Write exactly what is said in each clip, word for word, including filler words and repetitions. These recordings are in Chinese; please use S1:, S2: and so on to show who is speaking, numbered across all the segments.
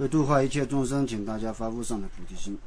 S1: 为度化一切众生，请大家发无上的菩提心。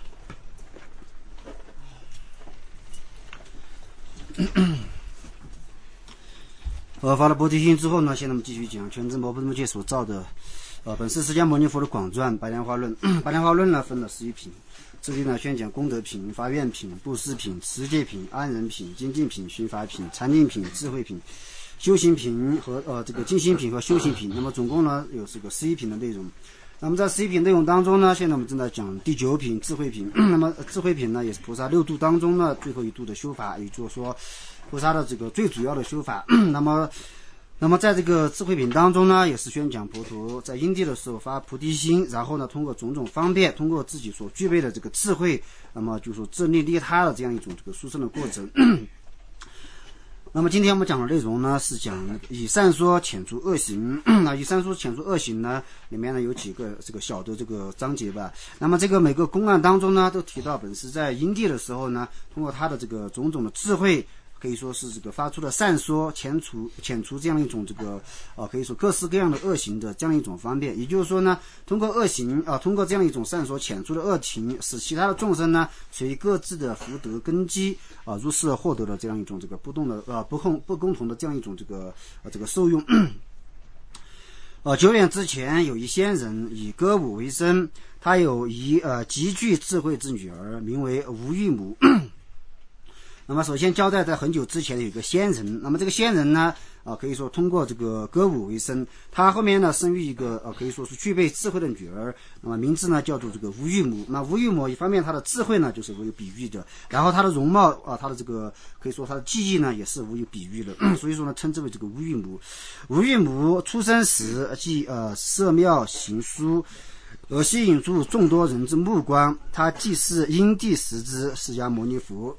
S1: 呃，发了菩提心之后呢，现在我们继续讲全真摩诃目犍所造的呃本师释迦牟尼佛的广传《白莲花论》。白莲花论呢分了十一品，这里呢宣讲功德品、发愿品、布施品、持戒品、安忍品、精进品、寻法品、禅定品、智慧品、修行品和呃这个静心品和修行品。那么总共呢有这个十一品的内容。那么在十一品内容当中呢，现在我们正在讲第九品智慧品。那么智慧品呢，也是菩萨六度当中呢最后一度的修法，也就是说菩萨的这个最主要的修法。那么，那么在这个智慧品当中呢，也是宣讲佛陀在因地的时候发菩提心，然后呢，通过种种方便，通过自己所具备的这个智慧，那么就说自利利他的这样一种这个殊胜的过程。那么今天我们讲的内容呢，是讲以善说遣除恶行。那以善说遣除恶行呢，里面呢有几个这个小的这个章节吧。那么这个每个公案当中呢，都提到本师在因地的时候呢，通过他的这个种种的智慧，可以说是这个发出的善说，遣除遣除这样一种这个呃可以说各式各样的恶行的这样一种方便。也就是说呢，通过恶行啊、呃，通过这样一种善说遣除的恶行，使其他的众生呢随各自的福德根基啊、呃，如是获得了这样一种这个不动的呃不共不共同的这样一种这个呃这个受用。呃，久远之前有一仙人以歌舞为生，他有一呃极具智慧之女儿，名为无欲母。那么首先交代在很久之前有一个仙人，那么这个仙人呢啊、呃、可以说通过这个歌舞为生，他后面呢生育一个呃可以说是具备智慧的女儿，那么名字呢叫做这个无欲母。那无欲母一方面她的智慧呢就是无有比喻的，然后她的容貌啊她的这个可以说她的技艺呢也是无有比喻的，所以说呢称之为这个无欲母。无欲母出生时即呃色妙行书，而吸引住众多人之目光，他既是因地时之释迦牟尼佛。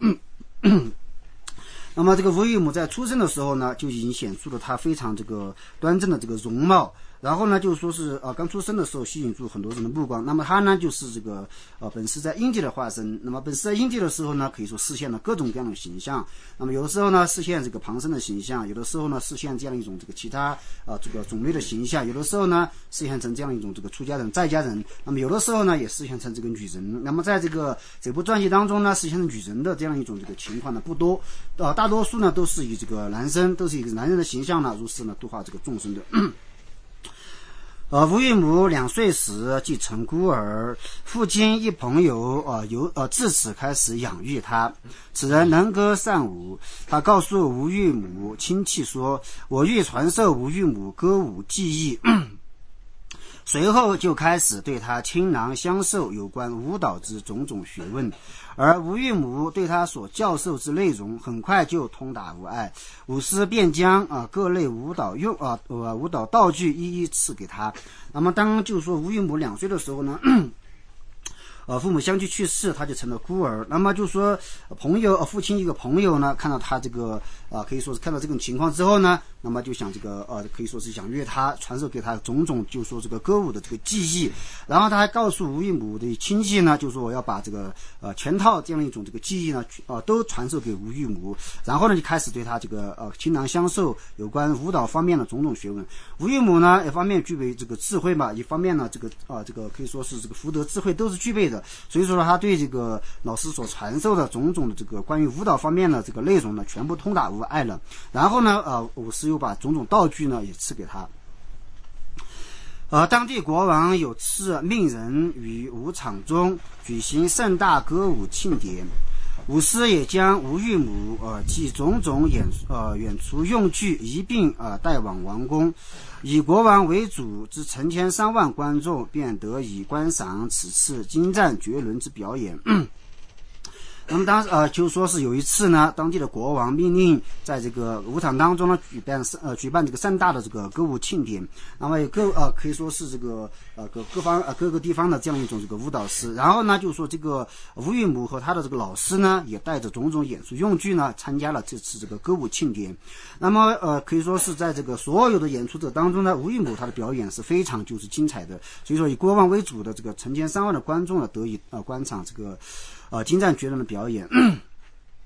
S1: 那么这个无欲母在出生的时候呢，就已经显出了他非常这个端正的这个容貌，然后呢就说是呃刚出生的时候吸引住很多人的目光。那么他呢就是这个呃本师在因地的化身。那么本师在因地的时候呢，可以说实现了各种各样的形象。那么有的时候呢实现这个旁生的形象，有的时候呢实现这样一种这个其他啊、呃、这个种类的形象，有的时候呢实现成这样一种这个出家人在家人，那么有的时候呢也实现成这个女人。那么在这个这部传记当中呢，实现成女人的这样一种这个情况呢不多，呃大多数呢都是以这个男生都是以男人的形象呢如是呢度化这个众生的。呃，无欲母两岁时即成孤儿，父亲一朋友呃由呃自此开始养育他。此人能歌善舞，他告诉无欲母亲戚说：“我欲传授无欲母歌舞技艺。”随后就开始对他倾囊相授有关舞蹈之种种学问，而无欲母对他所教授之内容很快就通达无碍。武师便将啊、呃、各类舞蹈用啊呃舞蹈道具一一赐给他。那么当就是说无欲母两岁的时候呢，呃，父母相继去世，他就成了孤儿。那么就说朋友，呃，父亲一个朋友呢，看到他这个啊、呃，可以说是看到这种情况之后呢，那么就想这个呃，可以说是想约他传授给他种种，就说这个歌舞的这个技艺。然后他还告诉无欲母的亲戚呢，就说我要把这个呃全套这样一种这个技艺呢，呃，都传授给无欲母。然后呢，就开始对他这个呃倾囊相授有关舞蹈方面的种种学问。无欲母呢，一方面具备这个智慧嘛，一方面呢，这个啊、呃、这个可以说是这个福德智慧都是具备的。所以说他对这个老师所传授的种种的这个关于舞蹈方面的这个内容呢，全部通达无碍了。然后呢，呃，武师又把种种道具呢也赐给他。而当地国王有次命人于舞场中举行盛大歌舞庆典，武师也将无欲母呃及种种演呃演出用具一并呃带往王宫，以国王为主之成千上万观众便得以观赏此次精湛绝伦之表演。那么当呃就说是有一次呢，当地的国王命令在这个舞场当中呢举办呃举办这个盛大的这个歌舞庆典，那么各呃可以说是这个呃各各方呃各个地方的这样一种这个舞蹈师，然后呢就说这个无欲母和他的这个老师呢也带着种种演出用具呢参加了这次这个歌舞庆典。那么呃可以说是在这个所有的演出者当中呢，无欲母他的表演是非常就是精彩的，所以说以国王为主的这个成千上万的观众呢得以呃观赏这个呃精湛绝伦的表演。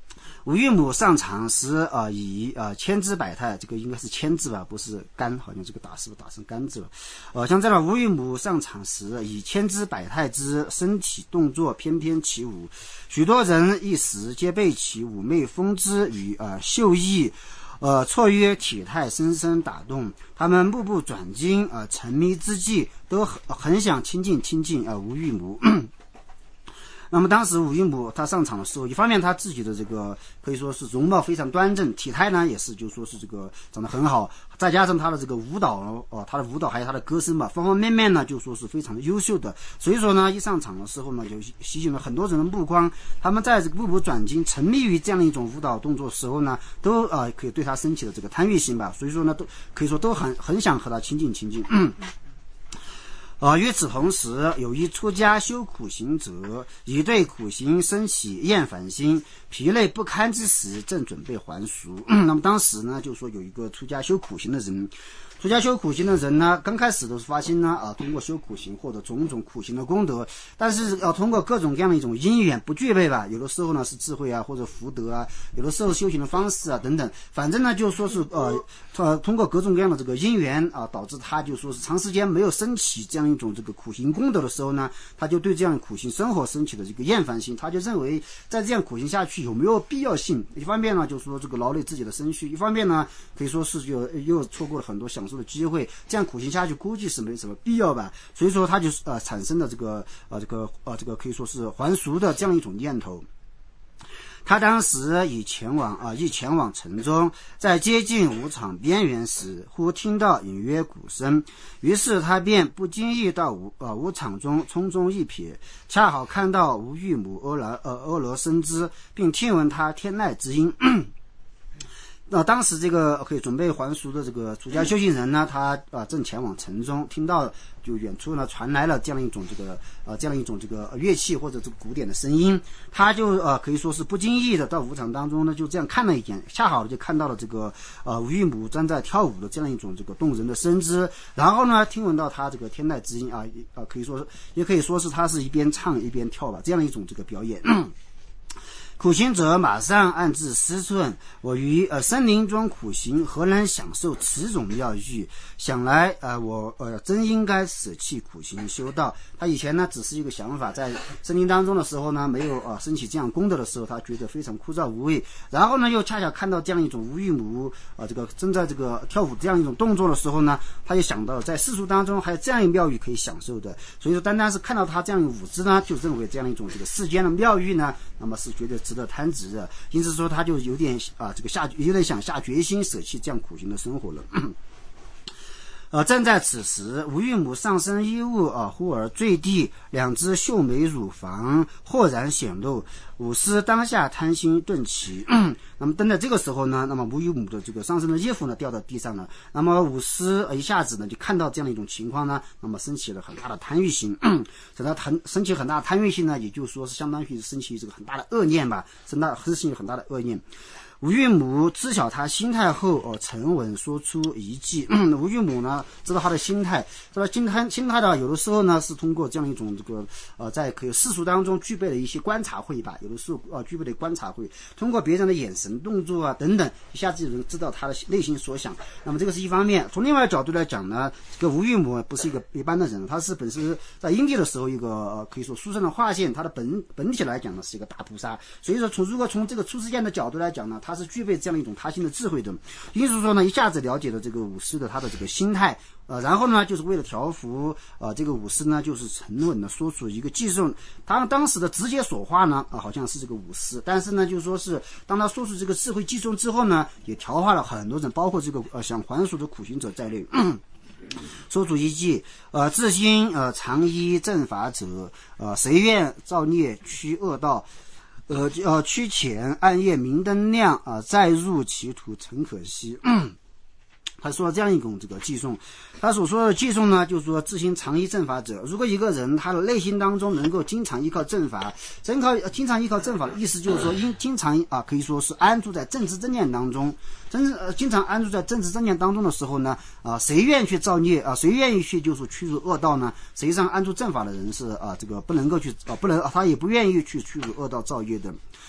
S1: 吴玉母上场时啊、呃，以啊、呃、千姿百态，这个应该是千字吧，不是干，好像这个打是不是打成干字了？呃，像这样，吴玉母上场时以千姿百态之身体动作翩翩起舞，许多人一时皆被其妩媚风姿与啊、呃、秀逸。呃，绰约体态深深打动，他们步步转睛，呃，沉迷之际，都很很想亲近亲近啊、呃、吴玉母。那么当时吴玉母她上场的时候，一方面她自己的这个可以说是容貌非常端正，体态呢也是就说是这个长得很好，再加上她的这个舞蹈哦、呃，她的舞蹈还有她的歌声吧，方方面面呢就说是非常的优秀的。所以说呢，一上场的时候呢，就吸引了很多人的目光。他们在这个步步转睛、沉迷于这样的一种舞蹈动作的时候呢，都呃可以对她升起了这个贪欲心吧。所以说呢，都可以说都很很想和她亲近亲近。嗯呃，与此同时，有一出家修苦行者，已对苦行生起厌烦心，疲累不堪之时，正准备还俗。那么当时呢，就说有一个出家修苦行的人。出家修苦行的人呢，刚开始都是发心呢，啊，通过修苦行获得种种苦行的功德，但是要通过各种各样的一种因缘不具备吧，有的时候呢是智慧啊，或者福德啊，有的时候修行的方式啊等等，反正呢就说是呃呃通过各种各样的这个因缘啊，导致他就说是长时间没有升起这样一种这个苦行功德的时候呢，他就对这样苦行生活升起的这个厌烦心，他就认为在这样苦行下去有没有必要性？一方面呢，就说这个劳累自己的身躯；一方面呢，可以说是又又错过了很多享受的机会，这样苦行下去估计是没什么必要吧。所以说他就呃产生了这个呃这个呃这个可以说是还俗的这样一种念头。他当时已前往啊，已前往城中，在接近舞场边缘时，忽听到隐约鼓声，于是他便不经意到舞呃舞场中匆匆一瞥，恰好看到吴玉母婀娜呃婀娜身姿，并听闻他天籁之音。那当时这个可以准备还俗的这个出家修行人呢，他啊正前往城中，听到就远处呢传来了这样一种这个呃这样一种这个乐器或者这个古典的声音，他就呃可以说是不经意的到舞场当中呢就这样看了一眼，恰好就看到了这个呃吴玉母正在跳舞的这样一种这个动人的身姿，然后呢听闻到他这个天籁之音啊啊可以说也可以说是他是一边唱一边跳吧，这样一种这个表演。苦行者马上暗自思忖：我于呃森林中苦行，何能享受此种妙遇？想来呃我呃真应该舍弃苦行修道。他以前呢只是一个想法，在森林当中的时候呢，没有呃升起这样功德的时候，他觉得非常枯燥无味。然后呢，又恰巧看到这样一种吴玉母啊、呃、这个正在这个跳舞这样一种动作的时候呢，他就想到在世俗当中还有这样一妙遇可以享受的。所以说，单单是看到他这样一舞姿呢，就认为这样一种这个世间的妙遇呢，那么是觉得值得贪执的，因此说他就有点啊，这个下有点想下决心舍弃这样苦行的生活了。呃，正在此时，吴玉母上身衣物啊，忽而坠地，两只秀美乳房豁然显露。武师当下贪心顿起。那么等在这个时候呢，那么吴玉母的这个上身的衣服呢掉到地上了。那么武师一下子呢就看到这样的一种情况呢，那么升起了很大的贪欲心。等到贪升起很大的贪欲心呢，也就是说是相当于升起这个很大的恶念吧，升大升起很大的恶念。吴玉母知晓他心态后，哦，沉稳说出一计。吴玉母呢，知道他的心态，知道心态心态的，有的时候呢是通过这样一种这个呃，在可以世俗当中具备的一些观察会吧，有的时候呃具备的观察会，通过别人的眼神、动作啊等等，一下子就能知道他的内心所想。那么这个是一方面。从另外一个角度来讲呢，这个吴玉母不是一个一般的人，他是本身在因地的时候一个、呃、可以说书生的化现，他的本本体来讲呢是一个大菩萨。所以说从如果从这个出世间的角度来讲呢，他是具备这样一种他心的智慧的，因此说呢，一下子了解了这个武师的他的这个心态，呃，然后呢，就是为了调伏，呃，这个武师呢，就是沉稳的说出一个寄送。他当时的直接说话呢，啊、呃，好像是这个武师，但是呢，就是说是当他说出这个智慧寄送之后呢，也调化了很多人，包括这个呃想还俗的苦行者在内。说出一计，呃，自心呃常依正法者，呃，谁愿造孽趋恶道？呃呃，趋浅暗夜明灯亮啊、呃，再入歧途诚可惜。他说了这样一种这个寄送，他所说的寄送呢，就是说自心常依正法者。如果一个人他的内心当中能够经常依靠正法，真靠经常依靠正法的意思就是说，因经常啊可以说是安住在正知正念当中，真呃经常安住在正知正念当中的时候呢，啊谁愿意去造孽啊，谁愿意去就是驱入恶道呢？实际上安住正法的人是啊这个不能够去啊不能他也不愿意去驱入恶道造业的。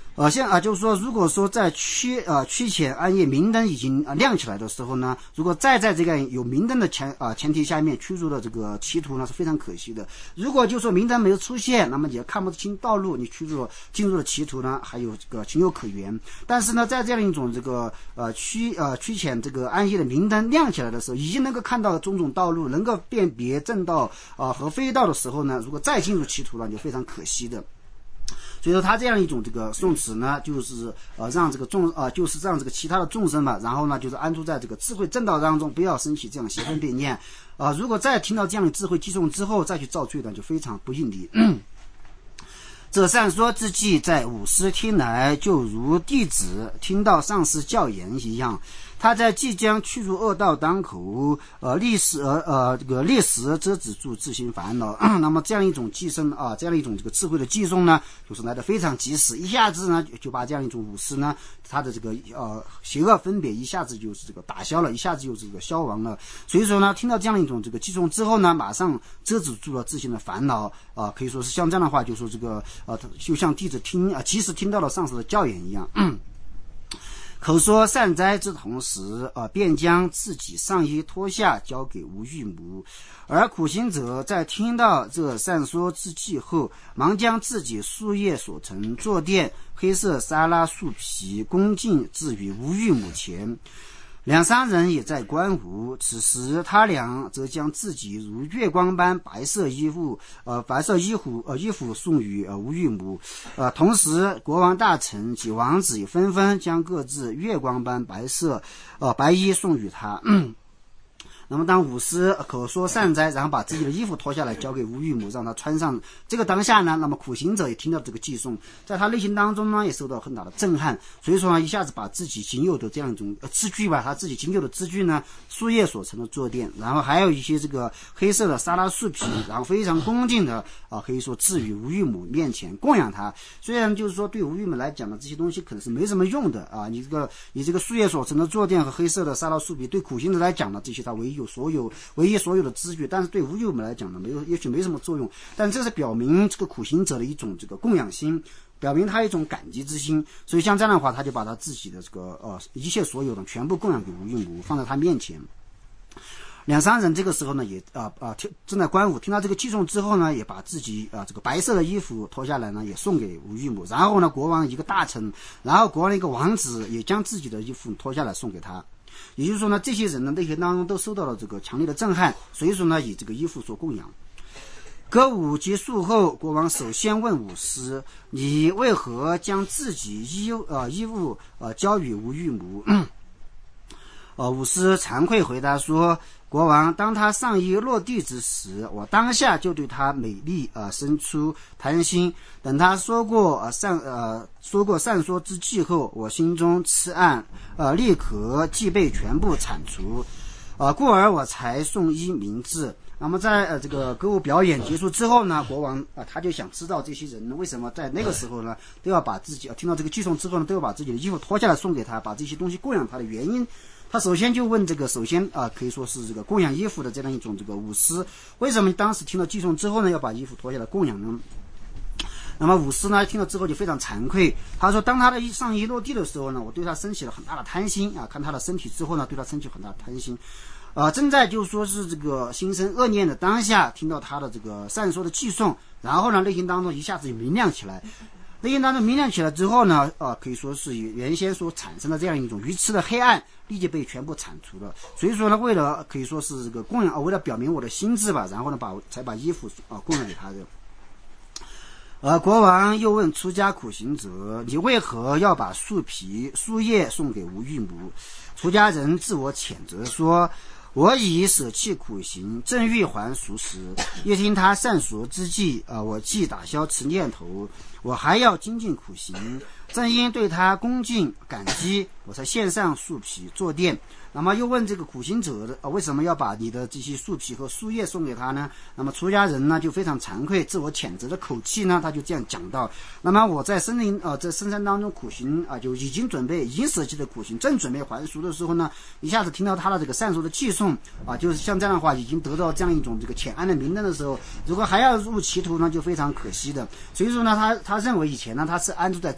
S1: 呃，现啊，就是说，如果说在区呃区前暗夜明灯已经啊亮起来的时候呢，如果再在这个有明灯的前啊前提下面驱逐了这个歧途呢，是非常可惜的。如果就说明灯没有出现，那么也看不清道路，你驱逐了进入了歧途呢，还有这个情有可原。但是呢，在这样一种这个呃区呃区前这个暗夜的明灯亮起来的时候，已经能够看到种种道路，能够辨别正道啊、呃、和非道的时候呢，如果再进入歧途呢，就非常可惜的。所以说他这样一种这个宋词呢，就是呃让这个众呃就是让这个其他的众生嘛，然后呢就是安住在这个智慧正道当中，不要生起这样邪分别念啊、呃。如果再听到这样的智慧偈颂之后再去造罪呢，就非常不应理。这善说之际，在五师听来，就如弟子听到上师教言一样。他在即将去入恶道当口，呃，立时呃呃这个立时遮止住自心烦恼。那么这样一种寄生啊，这样一种这个智慧的寄送呢，就是来得非常及时，一下子呢就把这样一种武士呢，他的这个呃邪恶分别一下子就是这个打消了，一下子就这个消亡了。所以说呢，听到这样一种这个寄送之后呢，马上遮止住了自心的烦恼啊、呃，可以说是像这样的话，就说这个呃，就像弟子听啊，及时听到了上师的教言一样。嗯口说善哉之同时，呃，便将自己上衣脱下交给无欲母，而苦行者在听到这善说之际后，忙将自己树叶所成坐垫黑色沙拉树皮恭敬置于无欲母前。两三人也在观吾，此时他俩则将自己如月光般白色衣服，呃，白色衣服，呃，衣服送与呃无欲母，呃，同时国王大臣及王子也纷纷将各自月光般白色，呃，白衣送与他。嗯那么当武师口说善哉，然后把自己的衣服脱下来交给无欲母，让他穿上。这个当下呢，那么苦行者也听到这个偈颂，在他内心当中呢也受到很大的震撼，所以说呢一下子把自己仅有的这样一种支具吧，他自己仅有的支具呢，树叶所成的坐垫，然后还有一些这个黑色的沙拉树皮，然后非常恭敬的啊，可以说置于无欲母面前供养他。虽然就是说对无欲母来讲呢，这些东西可能是没什么用的啊，你这个你这个树叶所成的坐垫和黑色的沙拉树皮，对苦行者来讲呢，这些他唯一有所有唯一所有的支具，但是对无欲母来讲呢，没有也许没什么作用，但这是表明这个苦行者的一种这个供养心，表明他一种感激之心。所以像这样的话，他就把他自己的这个呃一切所有的全部供养给无欲母，放在他面前。两三人这个时候呢，也啊啊听正在观舞，听到这个偈颂之后呢，也把自己啊这个白色的衣服脱下来呢，也送给无欲母。然后呢，国王一个大臣，然后国王的一个王子也将自己的衣服脱下来送给他。也就是说呢，这些人的内心当中都受到了这个强烈的震撼，所以说呢，以这个衣服所供养。歌舞结束后，国王首先问武师：“你为何将自己衣呃衣物呃交与无欲母？”呃，武师惭愧回答说：“国王，当他上衣落地之时，我当下就对他美丽呃生出贪心。等他说过呃善呃说过善说之际后，我心中痴暗，呃立刻即被全部铲除，呃故而我才送衣明志。”那么在呃这个歌舞表演结束之后呢，国王啊、呃、他就想知道这些人为什么在那个时候呢都要把自己、呃、听到这个偈颂之后呢，都要把自己的衣服脱下来送给他，把这些东西供养他的原因。他首先就问这个，首先啊、呃，可以说是这个供养衣服的这样一种这个武师，为什么当时听到偈颂之后呢，要把衣服脱下来供养呢？那么武师呢，听了之后就非常惭愧，他说，当他的上衣落地的时候呢，我对他升起了很大的贪心啊，看他的身体之后呢，对他升起很大的贪心，啊、呃，正在就说是这个心生恶念的当下，听到他的这个善说的偈颂，然后呢，内心当中一下子就明亮起来。内心当中明亮起来之后呢，啊，可以说是原先所产生的这样一种愚痴的黑暗，立即被全部铲除了。所以说呢，为了可以说是这个供养，为了表明我的心智吧，然后呢，把才把衣服啊供养给他的。而国王又问出家苦行者：“你为何要把树皮、树叶送给无欲母？”出家人自我谴责说：“我已舍弃苦行，正欲还俗时，一听他善说之际，啊、呃，我既打消此念头，我还要精进苦行。正因对他恭敬感激，我才献上树皮坐垫。”那么又问这个苦行者的、呃、为什么要把你的这些树皮和树叶送给他呢？那么出家人呢就非常惭愧，自我谴责的口气呢，他就这样讲到：那么我在森林呃在深山当中苦行啊、呃，就已经准备已经舍弃的苦行，正准备还俗的时候呢，一下子听到他的这个善说的偈颂啊，就是像这样的话，已经得到这样一种这个浅暗的明灯的时候，如果还要入歧途呢，就非常可惜的。所以说呢，他他认为以前呢他是安住在正道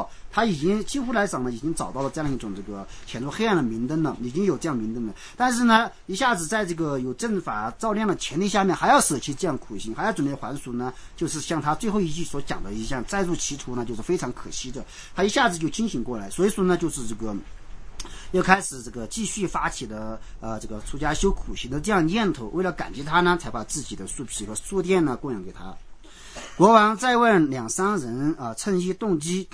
S1: 到，他已经几乎来讲呢，已经找到了这样一种这个潜入黑暗的明灯了，已经有这样明灯了。但是呢，一下子在这个有正法照亮的前提下面，还要舍弃这样苦行，还要准备还俗呢，就是像他最后一句所讲的一样，再入歧途呢，就是非常可惜的。他一下子就清醒过来，所以说呢，就是这个又开始这个继续发起的呃这个出家修苦行的这样念头。为了感激他呢，才把自己的树皮和树垫呢供养给他。国王再问两三人啊、呃，趁机动机。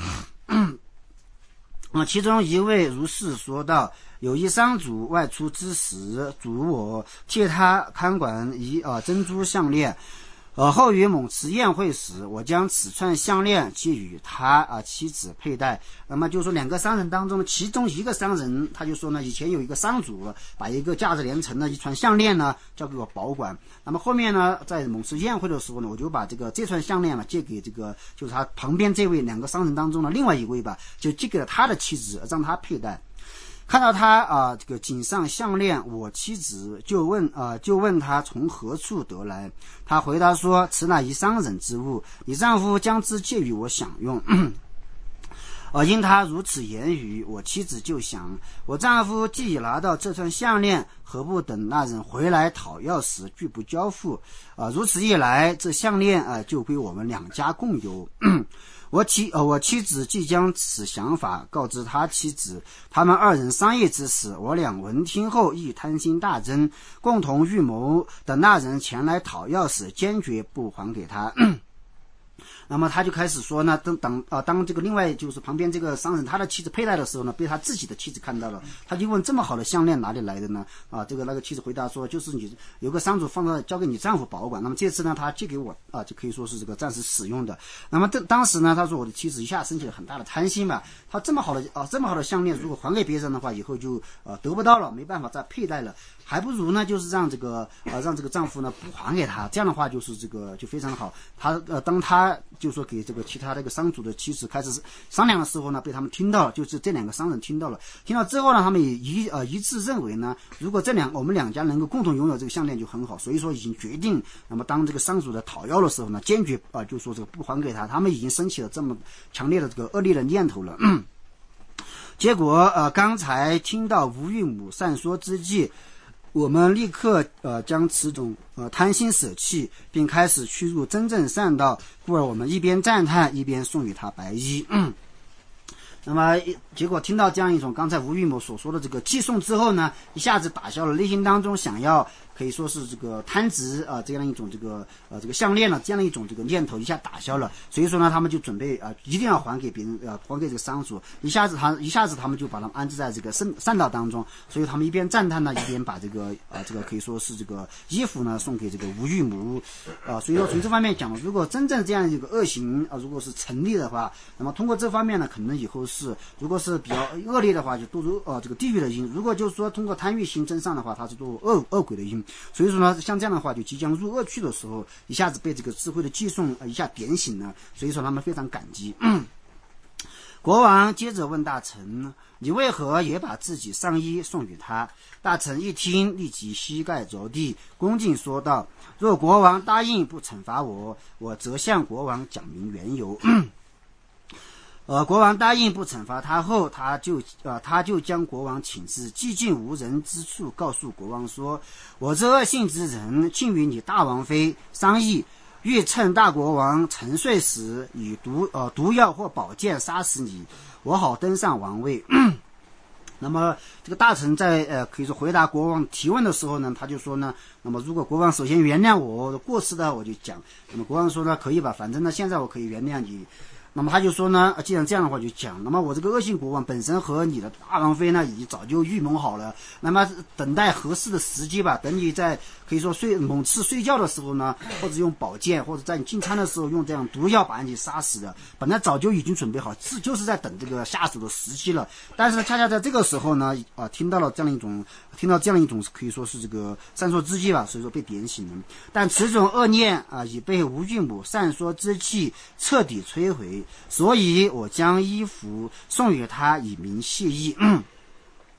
S1: 啊，其中一位如是说道：有一商主外出之时，主我替他看管一啊、呃、珍珠项链。呃，后于某次宴会时，我将此串项链寄予他啊、呃、妻子佩戴。那么就是说，两个商人当中的其中一个商人，他就说呢，以前有一个商主把一个价值连城的一串项链呢交给我保管。那么后面呢，在某次宴会的时候呢，我就把这个这串项链呢借给这个就是他旁边这位两个商人当中的另外一位吧，就寄给了他的妻子，让他佩戴。看到他啊、呃，这个颈上项链，我妻子就问啊、呃，就问他从何处得来。他回答说：“此乃一商人之物，你丈夫将之借予我享用。”呃，因他如此言语，我妻子就想，我丈夫既已拿到这串项链，何不等那人回来讨要时拒不交付？啊、呃，如此一来，这项链啊、呃、就归我们两家共有。我妻呃，我妻子即将此想法告知他妻子，他们二人商议之时，我俩闻听后亦贪心大增，共同预谋，等那人前来讨要时，坚决不还给他。那么他就开始说呢，等等啊、呃，当这个另外就是旁边这个商人他的妻子佩戴的时候呢，被他自己的妻子看到了，他就问这么好的项链哪里来的呢？啊，这个那个妻子回答说，就是你有个商主放到交给你丈夫保管，那么这次呢他借给我啊，就可以说是这个暂时使用的。那么当当时呢，他说我的妻子一下升起了很大的贪心嘛，他这么好的啊这么好的项链，如果还给别人的话，以后就呃得不到了，没办法再佩戴了。还不如呢，就是让这个呃让这个丈夫呢不还给他，这样的话就是这个就非常好。他呃当他就说给这个其他这个商主的妻子开始商量的时候呢，被他们听到了，就是这两个商人听到了，听到之后呢，他们也一呃一致认为呢，如果这两我们两家能够共同拥有这个项链就很好，所以说已经决定，那么当这个商主的讨要的时候呢，坚决啊、呃、就说这个不还给他，他们已经升起了这么强烈的这个恶劣的念头了。嗯、结果呃刚才听到吴韵母善说之际，我们立刻呃将此种呃贪心舍弃，并开始趋入真正善道，故而我们一边赞叹，一边送与他白衣。嗯那么结果听到这样一种刚才吴玉某所说的这个寄送之后呢，一下子打消了内心当中想要可以说是这个贪执啊、呃、这样一种这个呃这个项链了这样一种这个念头一下打消了，所以说呢他们就准备啊、呃、一定要还给别人呃还给这个商主，一下子他一下子他们就把他们安置在这个善善道当中，所以他们一边赞叹呢，一边把这个啊、呃、这个可以说是这个衣服呢送给这个吴玉母啊、呃，所以说从这方面讲，如果真正这样一个恶行啊、呃、如果是成立的话，那么通过这方面呢，可能以后是如果是比较恶劣的话，就堕入呃这个地狱的因；如果就是说通过贪欲心增上的话，它是堕入恶恶鬼的因。所以说呢，像这样的话，就即将入恶趣的时候，一下子被这个智慧的寄送、呃、一下点醒了，所以说他们非常感激。嗯、国王接着问大臣：“你为何也把自己上衣送与他？”大臣一听，立即膝盖着地，恭敬说道：“若国王答应不惩罚我，我则向国王讲明缘由。”呃，国王答应不惩罚他后，他就呃他就将国王请至寂静无人之处，告诉国王说：“我这恶性之人，竟与你大王妃商议，欲趁大国王沉睡时，以毒呃毒药或宝剑杀死你，我好登上王位。”那么这个大臣在呃可以说回答国王提问的时候呢，他就说呢，那么如果国王首先原谅我的过失的，我就讲。那么国王说呢，可以吧，反正呢现在我可以原谅你。那么他就说呢，既然这样的话就讲，那么我这个恶性国王本身和你的大王妃呢已经早就预谋好了，那么等待合适的时机吧，等你在可以说睡某次睡觉的时候呢，或者用宝剑，或者在你进餐的时候用这样毒药把你杀死的，本来早就已经准备好，是就是在等这个下手的时机了。但是呢，恰恰在这个时候呢，啊，听到了这样一种，听到这样一种可以说是这个善说之计吧，所以说被点醒了。但此种恶念啊，已被吴郡母善说之气彻底摧毁。所以我将衣服送与他以明谢意。嗯、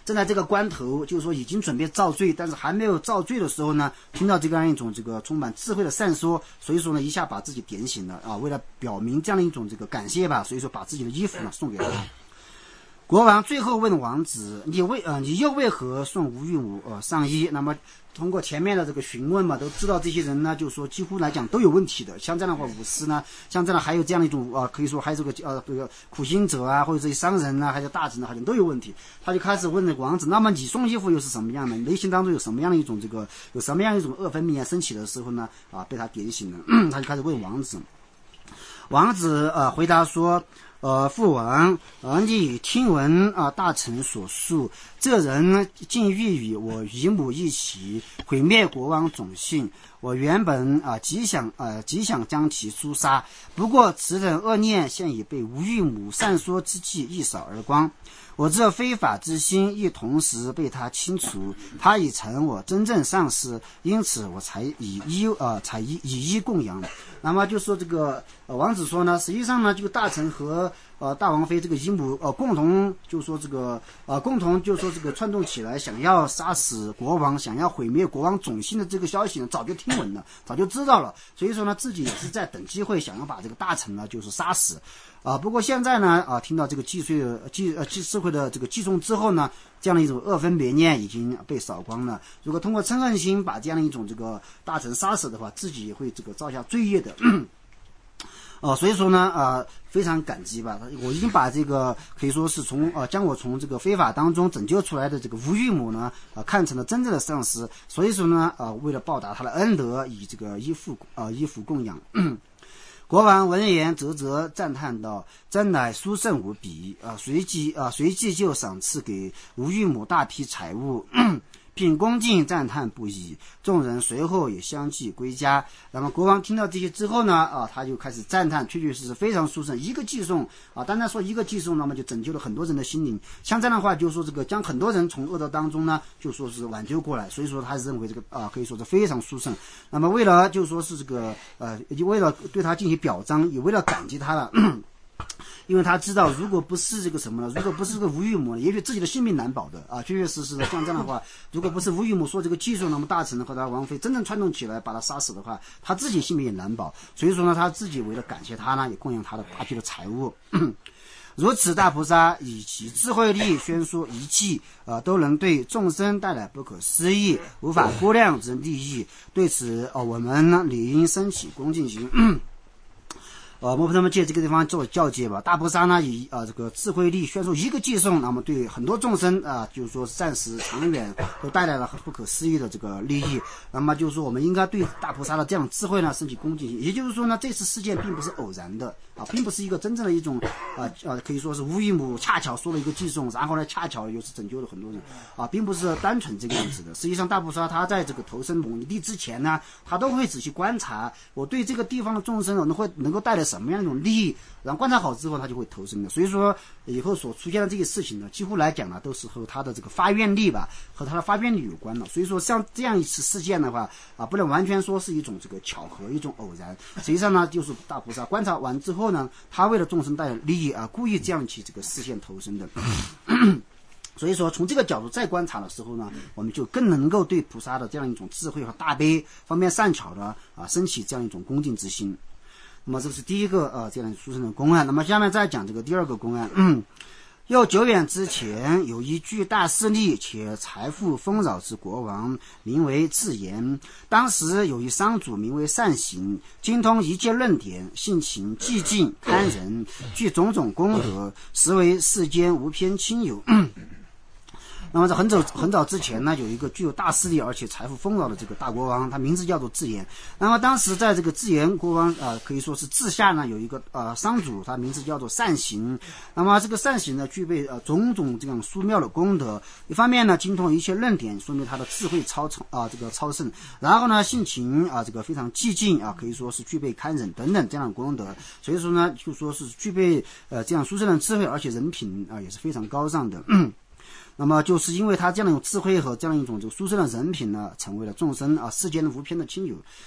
S1: 正在这个关头，就是说已经准备造罪，但是还没有造罪的时候呢，听到这样一种这个充满智慧的善说，所以说呢，一下把自己点醒了啊。为了表明这样的一种这个感谢吧，所以说把自己的衣服呢送给他。国王最后问王子：“你为呃，你又为何送吴玉母呃上衣？”那么通过前面的这个询问嘛，都知道这些人呢，就是说几乎来讲都有问题的。像这样的话，武士呢，像这样的还有这样的一种啊、呃，可以说还有这个呃这个苦行者啊，或者这些商人啊，还有大臣啊，好像都有问题。他就开始问这个王子：“那么你送衣服又是什么样的？内心当中有什么样的一种这个有什么样一种恶分泌啊升起的时候呢？”啊，被他点醒了，他就开始问王子。王子呃回答说。呃，父王，呃，你听闻啊、呃、大臣所述，这人竟欲与我姨母一起毁灭国王种姓。我原本啊、呃、极想呃极想将其诛杀，不过此等恶念现已被吴玉母善说之计一扫而光。我这非法之心亦同时被他清除，他已成我真正上司，因此我才以一呃才以以一供养。那么就说这个呃王子说呢，实际上呢，这个大臣和呃大王妃这个姨母呃共同就说这个呃共同就说这个串动起来，想要杀死国王，想要毁灭国王种姓的这个消息呢，早就听闻了，早就知道了。所以说呢，自己也是在等机会，想要把这个大臣呢就是杀死。啊，不过现在呢，啊，听到这个祭税祭呃祭智慧的这个祭送之后呢，这样的一种恶分别念已经被扫光了。如果通过嗔恨心把这样的一种这个大臣杀死的话，自己也会这个造下罪业的。哦、呃，所以说呢，呃，非常感激吧。我已经把这个可以说是从呃将我从这个非法当中拯救出来的这个吴玉母呢，呃，看成了真正的上司。所以说呢，呃，为了报答他的恩德，以这个衣服呃衣服供养。国王闻言啧啧赞叹道：“真乃殊胜无比！”啊，随即啊，随即就赏赐给吴玉母大批财物，并恭敬赞叹不已。众人随后也相继归家。那么国王听到这些之后呢，啊，他就开始赞叹，确确实实非常殊胜。一个寄送啊，单单说一个寄送，那么就拯救了很多人的心灵。像这样的话，就说这个将很多人从恶道当中呢，就说是挽救过来。所以说，他认为这个啊，可以说是非常殊胜。那么为了就说是这个呃，为了对他进行表彰，也为了感激他了。因为他知道，如果不是这个什么呢？如果不是这个吴玉母，也许自己的性命难保的啊！确确实实的，像这样的话，如果不是吴玉母说这个技术，那么大臣和他王妃真正串动起来把他杀死的话，他自己性命也难保。所以说呢，他自己为了感谢他呢，也供养他的大批的财物。如此大菩萨以其智慧力宣说一切，呃，都能对众生带来不可思议、无法估量之利益。对此，呃，我们呢理应升起恭敬心。呃，摩诃萨们借这个地方做教诫吧。大菩萨呢，以呃这个智慧力宣说一个寄送，那么对很多众生啊、呃，就是说暂时长远都带来了不可思议的这个利益。那么就是说，我们应该对大菩萨的这样智慧呢，升起恭敬心。也就是说呢，这次事件并不是偶然的啊，并不是一个真正的一种啊呃可以说是吴玉母恰巧说了一个寄送，然后呢恰巧又是拯救了很多人啊，并不是单纯这个样子的。实际上，大菩萨他在这个投生某一地之前呢，他都会仔细观察我对这个地方的众生能会能够带来什么样一种利益，然后观察好之后，他就会投生的。所以说，以后所出现的这些事情呢，几乎来讲呢，都是和他的这个发愿力吧，和他的发愿力有关的。所以说，像这样一次事件的话，啊，不能完全说是一种这个巧合，一种偶然。实际上呢，就是大菩萨观察完之后呢，他为了众生带来利益啊，故意这样去这个视线投生的。所以说，从这个角度再观察的时候呢，我们就更能够对菩萨的这样一种智慧和大悲方面善巧的啊，升起这样一种恭敬之心。那么这是第一个呃这样殊胜的公案。那么下面再讲这个第二个公案。嗯，又久远之前，有一具大势力且财富丰饶之国王，名为智延。当时有一商主名为善行，精通一切论点，性情寂静堪人，具种种功德，实为世间无偏亲友。那么在很早很早之前呢，有一个具有大势力而且财富丰饶的这个大国王，他名字叫做智延。那么当时在这个智延国王啊、呃，可以说是治下呢，有一个呃商主，他名字叫做善行。那么这个善行呢，具备呃种种这样殊妙的功德。一方面呢，精通一切论点，说明他的智慧超超啊、呃、这个超胜。然后呢，性情啊、呃、这个非常寂静啊，可以说是具备堪忍等等这样的功德。所以说呢，就说是具备呃这样殊胜的智慧，而且人品啊、呃、也是非常高尚的。嗯那么就是因为他这样一种智慧和这样一种这个殊胜的人品呢，成为了众生啊世间的无偏的亲友。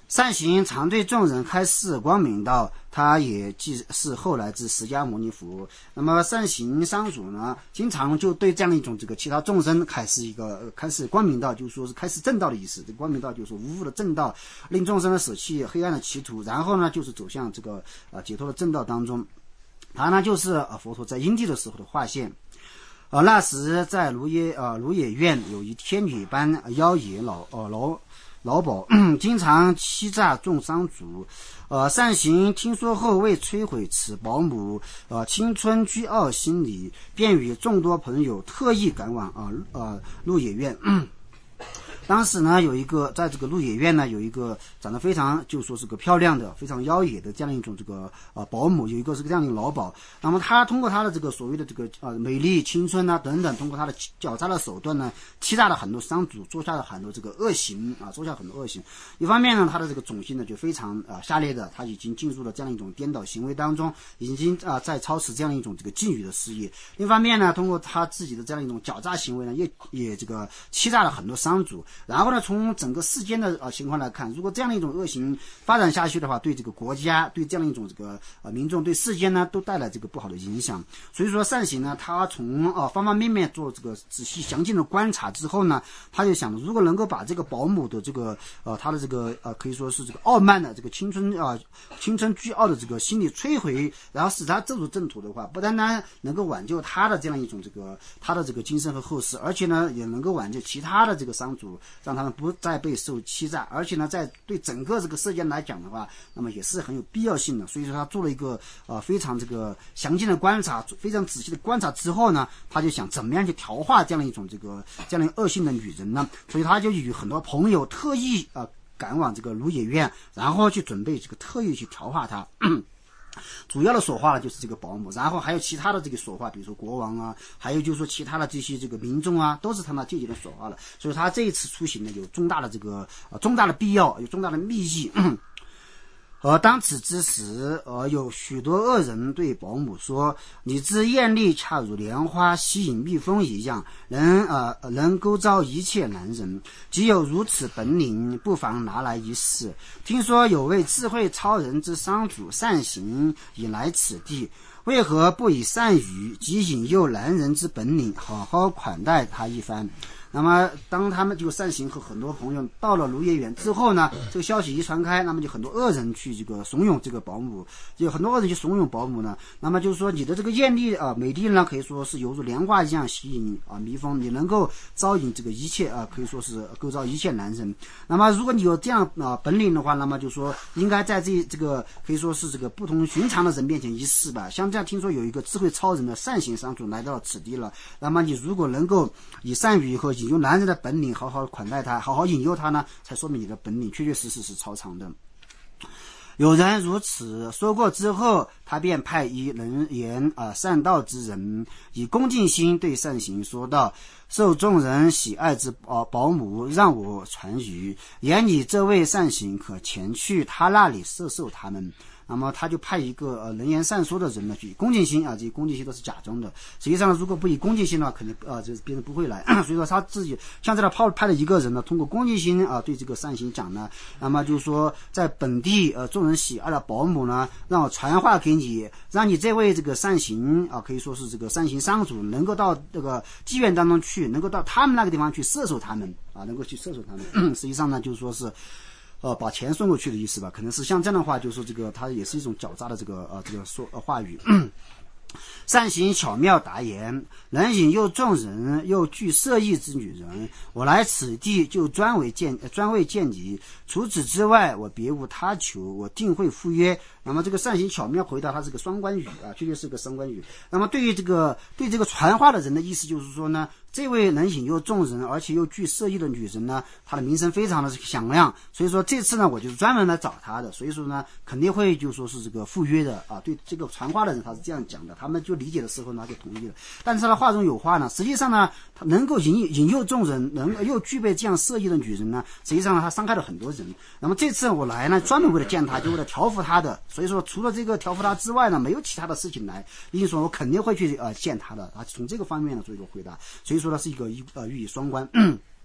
S1: 善行常对众人开示光明道，他也即是后来之释迦牟尼佛。那么善行商主呢，经常就对这样的一种这个其他众生开示一个开示光明道，就是说是开示正道的意思。这光明道就是说无误的正道，令众生的舍弃黑暗的歧途，然后呢就是走向这个呃解脱的正道当中。他呢就是呃佛陀在因地的时候的化现。呃，那时在芦野呃芦野院有一天女般妖冶老呃老。老鸨经常欺诈众商主，呃，善行听说后为摧毁此保姆，呃，青春倨傲心理，便与众多朋友特意赶往啊呃鹿野苑。当时呢，有一个在这个鹿野苑呢，有一个长得非常就说是个漂亮的、非常妖冶的这样一种这个呃保姆，有一个是这样的一个老鸨。那么他通过他的这个所谓的这个呃美丽、青春啊等等，通过他的狡诈的手段呢，欺诈了很多商主，做下了很多这个恶行啊，做下很多恶行。一方面呢，他的这个种性呢就非常啊、呃、下列的，他已经进入了这样一种颠倒行为当中，已经啊、呃、在操持这样一种这个禁语的事业。另一方面呢，通过他自己的这样一种狡诈行为呢，也也这个欺诈了很多商主。然后呢，从整个世间的呃情况来看，如果这样的一种恶行发展下去的话，对这个国家、对这样一种这个呃民众、对世间呢，都带来这个不好的影响。所以说善行呢，他从呃方方面面做这个仔细详尽的观察之后呢，他就想，如果能够把这个保姆的这个呃他的这个呃可以说是这个傲慢的这个青春啊、呃、青春倨傲的这个心理摧毁，然后使他走入正途的话，不单单能够挽救他的这样一种这个他的这个今生和后世，而且呢也能够挽救其他的这个商主，让他们不再被受欺诈，而且呢，在对整个这个世界来讲的话，那么也是很有必要性的。所以说，他做了一个呃非常这个详尽的观察，非常仔细的观察之后呢，他就想怎么样去调化这样的一种这个这样的恶性的女人呢？所以他就与很多朋友特意啊、呃、赶往这个芦野苑，然后去准备这个特意去调化她。主要的所化呢就是这个保姆，然后还有其他的这个所化，比如说国王啊，还有就是说其他的这些这个民众啊，都是他那借鉴的所化了。所以他这一次出行呢，有重大的这个呃重大的必要，有重大的密意。而当此之时，呃，有许多恶人对保姆说：“你之艳丽恰如莲花吸引蜜蜂一样，能呃能勾招一切男人。即有如此本领，不妨拿来一试。听说有位智慧超人之商主善行已来此地，为何不以善语及引诱男人之本领，好好款待他一番？”那么当他们就善行和很多朋友到了芦野园之后呢，这个消息一传开，那么就很多恶人去这个怂恿这个保姆，就很多恶人去怂恿保姆呢。那么就是说你的这个艳丽啊、呃、美丽呢，可以说是犹如莲花一样吸引啊、呃、蜜蜂，你能够招引这个一切啊、呃、可以说是勾招一切男人。那么如果你有这样啊、呃、本领的话，那么就说应该在这这个可以说是这个不同寻常的人面前一试吧。像这样听说有一个智慧超人的善行商主来到了此地了，那么你如果能够以善语和引诱男人的本领好好款待他，好好引诱他呢，才说明你的本领确确实实是超常的。有人如此说过之后，他便派一能言啊、呃、善道之人，以恭敬心对善行说道：“受众人喜爱之保保姆，让我传语，言你这位善行可前去他那里摄受他们。”那么他就派一个呃能言善说的人呢，去以恭敬心啊，这些恭敬心都是假装的。实际上，如果不以恭敬心的话，肯定啊，这别人不会来。所以说他自己像这样派派了一个人呢，通过恭敬心啊对这个善行讲呢，那么就是说在本地呃众人喜爱的保姆呢，让我传话给你，让你这位这个善行啊，可以说是这个善行商主，能够到这个妓院当中去，能够到他们那个地方去摄受他们啊，能够去摄受他们。实际上呢，就是说是。呃，把钱送过去的意思吧，可能是像这样的话，就是说这个它也是一种狡诈的这个呃这个说呃话语。善行巧妙达言，能引诱众人，又具色艺之女人。我来此地就专为见专为见你，除此之外，我别无他求，我定会赴约。那么这个善行巧妙回答它是个双关语啊，确确是个双关语。那么对于这个对这个传话的人的意思就是说呢，这位能引诱众人而且又具色艺的女人呢，她的名声非常的响亮，所以说这次呢我就是专门来找她的，所以说呢肯定会就说是这个赴约的啊。对这个传话的人他是这样讲的，他们就理解的时候呢就同意了。但是他的话中有话呢，实际上呢他能够引引诱众人，能又具备这样色艺的女人呢，实际上呢他伤害了很多人。那么这次我来呢专门为了见他，就为了调服他的，所以说除了这个调服他之外呢，没有其他的事情来，因此说我肯定会去呃见他的啊。从这个方面呢做一个回答，所以说呢是一个一呃寓意双关。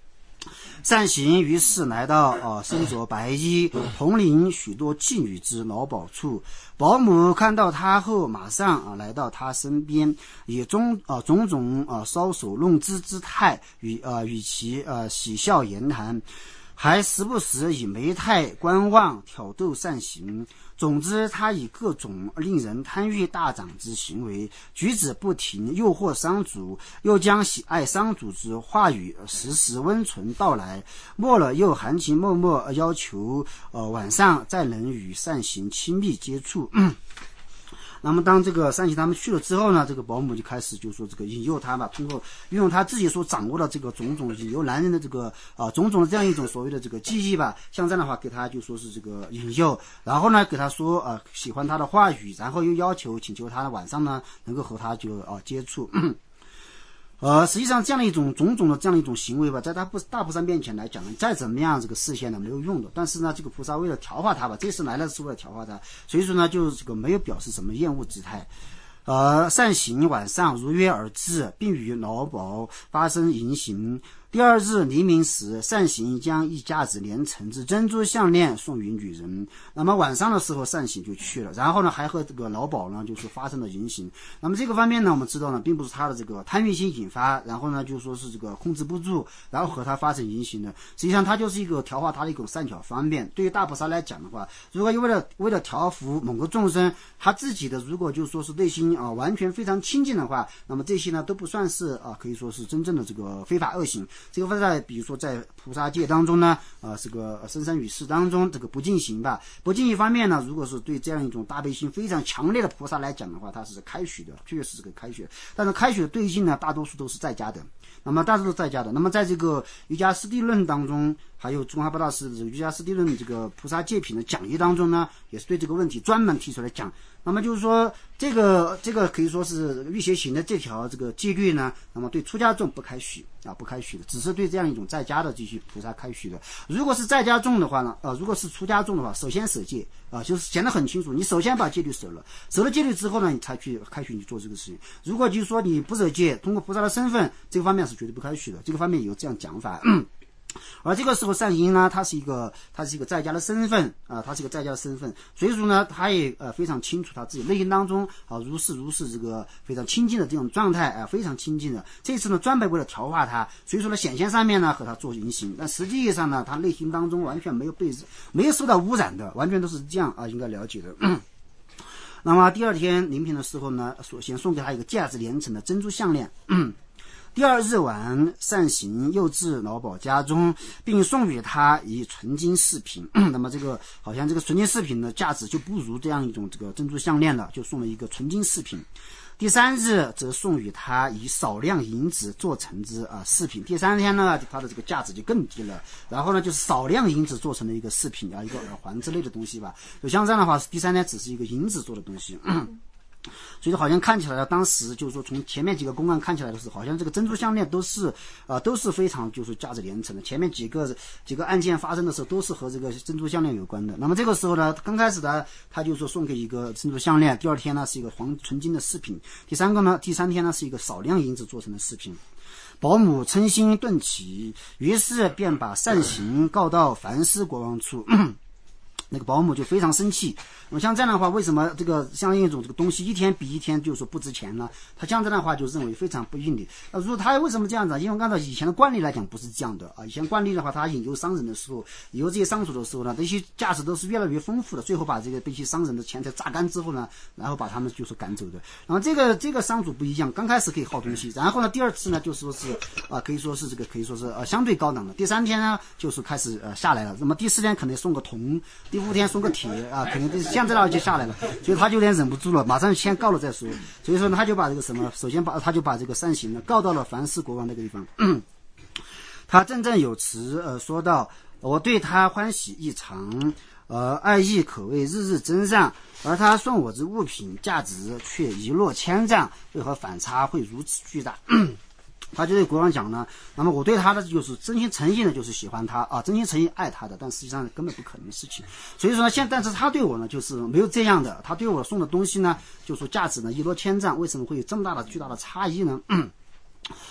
S1: 善行于是来到啊、呃、身着白衣，统领许多妓女之老鸨处。保姆看到他后，马上啊来到他身边，以种啊、呃、种种啊、呃、搔首弄姿之态与啊、呃、与其呃喜笑言谈，还时不时以眉态观望，挑逗善行。总之，他以各种令人贪欲大涨之行为，举止不停，诱惑商主，又将喜爱商主之话语时时温存道来，末了又含情脉脉要求呃晚上再能与善行亲密接触。那么当这个善行他们去了之后呢，这个保姆就开始就说这个引诱他嘛，通过运用他自己所掌握的这个种种引诱男人的这个啊、呃、种种的这样一种所谓的这个技艺吧，像这样的话给他就说是这个引诱，然后呢给他说啊、呃、喜欢他的话语，然后又要求请求他晚上呢能够和他就啊、呃、接触。呃，实际上这样的一种种种的这样的一种行为吧，在他不大菩萨面前来讲呢，再怎么样这个视线呢没有用的。但是呢，这个菩萨为了调化他吧，这次来了是为了调化他，所以说呢，就这个没有表示什么厌恶之态。呃，善行晚上如约而至，并与老鸨发生淫行。第二日黎明时，善行将一架子连成之珍珠项链送与女人。那么晚上的时候，善行就去了，然后呢，还和这个老鸨呢，就是发生了淫行。那么这个方面呢，我们知道呢，并不是他的这个贪欲心引发，然后呢，就说是这个控制不住，然后和他发生淫行的。实际上，它就是一个调化他的一种善巧方便。对于大菩萨来讲的话，如果为了为了调伏某个众生，他自己的如果就说是内心啊完全非常清净的话，那么这些呢都不算是啊可以说是真正的这个非法恶行。这个在比如说在菩萨界当中呢，啊、呃，这个生生与世当中，这个不净行吧，不净一方面呢，如果是对这样一种大悲心非常强烈的菩萨来讲的话，它是开许的，确实是个开许。但是开许的对境呢，大多数都是在家的。那么大多数在家的。那么在这个瑜伽师地论当中，还有宗喀巴大师的瑜伽师地论这个菩萨戒品的讲义当中呢，也是对这个问题专门提出来讲。那么就是说，这个这个可以说是欲邪行的这条这个戒律呢，那么对出家众不开许啊，不开许的，只是对这样一种在家的这些菩萨开许的。如果是在家众的话呢，呃，如果是出家众的话，首先守戒啊，就是讲得很清楚，你首先把戒律守了，守了戒律之后呢，你才去开许你做这个事情。如果就是说你不守戒，通过菩萨的身份，这个方面是绝对不开许的，这个方面有这样讲法。而这个时候善行呢，他是一个他是一个在家的身份啊、呃，他是一个在家的身份，所以说呢，他也呃非常清楚他自己内心当中啊如是如是这个非常亲近的这种状态啊、呃，非常亲近的。这次呢，专门为了调化他，所以说呢，显现上面呢和他做淫行，但实际上呢，他内心当中完全没有被没有受到污染的，完全都是这样啊，应该了解的。那么第二天临平的时候呢，首先送给他一个价值连城的珍珠项链。第二日晚，善行又至老鸨家中，并送与他一纯金饰品。那么这个好像这个纯金饰品的价值就不如这样一种这个珍珠项链了，就送了一个纯金饰品。第三日则送与他以少量银子做成之啊饰品。第三天呢，它的这个价值就更低了。然后呢，就是少量银子做成了一个饰品啊，一个耳环之类的东西吧。就像这样的话，第三天只是一个银子做的东西。所以好像看起来当时就是说从前面几个公案看起来的是好像这个珍珠项链都是啊、呃、都是非常就是价值连城的，前面几个几个案件发生的时候都是和这个珍珠项链有关的。那么这个时候呢，刚开始呢他就说送给一个珍珠项链，第二天呢是一个黄纯金的饰品，第三个呢第三天呢是一个少量银子做成的饰品。保姆嗔心顿起，于是便把善行告到梵师国王处。那个保姆就非常生气。那么像这样的话，为什么这个像一种这个东西一天比一天就是说不值钱呢？他像这样的话就认为非常不应理。那如果他为什么这样子？因为按照以前的惯例来讲不是这样的啊。以前惯例的话，他引诱商人的时候，引诱这些商主的时候呢，这些价值都是越来越丰富的，最后把这个这些商人的钱财榨干之后呢，然后把他们就是赶走的。然后这个这个商主不一样，刚开始可以耗东西，然后呢第二次呢就说是啊、呃、可以说是这个可以说是呃相对高档的。第三天呢就是开始呃下来了，那么第四天可能送个铜，第五天送个铁啊，可能像这样就下来了，所以他就有点忍不住了，马上先告了再说。所以说呢，他就把这个什么，首先把他就把这个善行呢告到了梵师国王那个地方。他振振有词，呃，说道：“我对他欢喜异常，呃，爱意可谓日日增上，而他送我之物品价值却一落千丈，为何反差会如此巨大？”他就对国王讲呢，那么我对他的就是真心诚意的，就是喜欢他啊，真心诚意爱他的，但实际上根本不可能的事情。所以说呢，现但是他对我呢，就是没有这样的，他对我送的东西呢，就说价值呢一落千丈，为什么会有这么大的巨大的差异呢？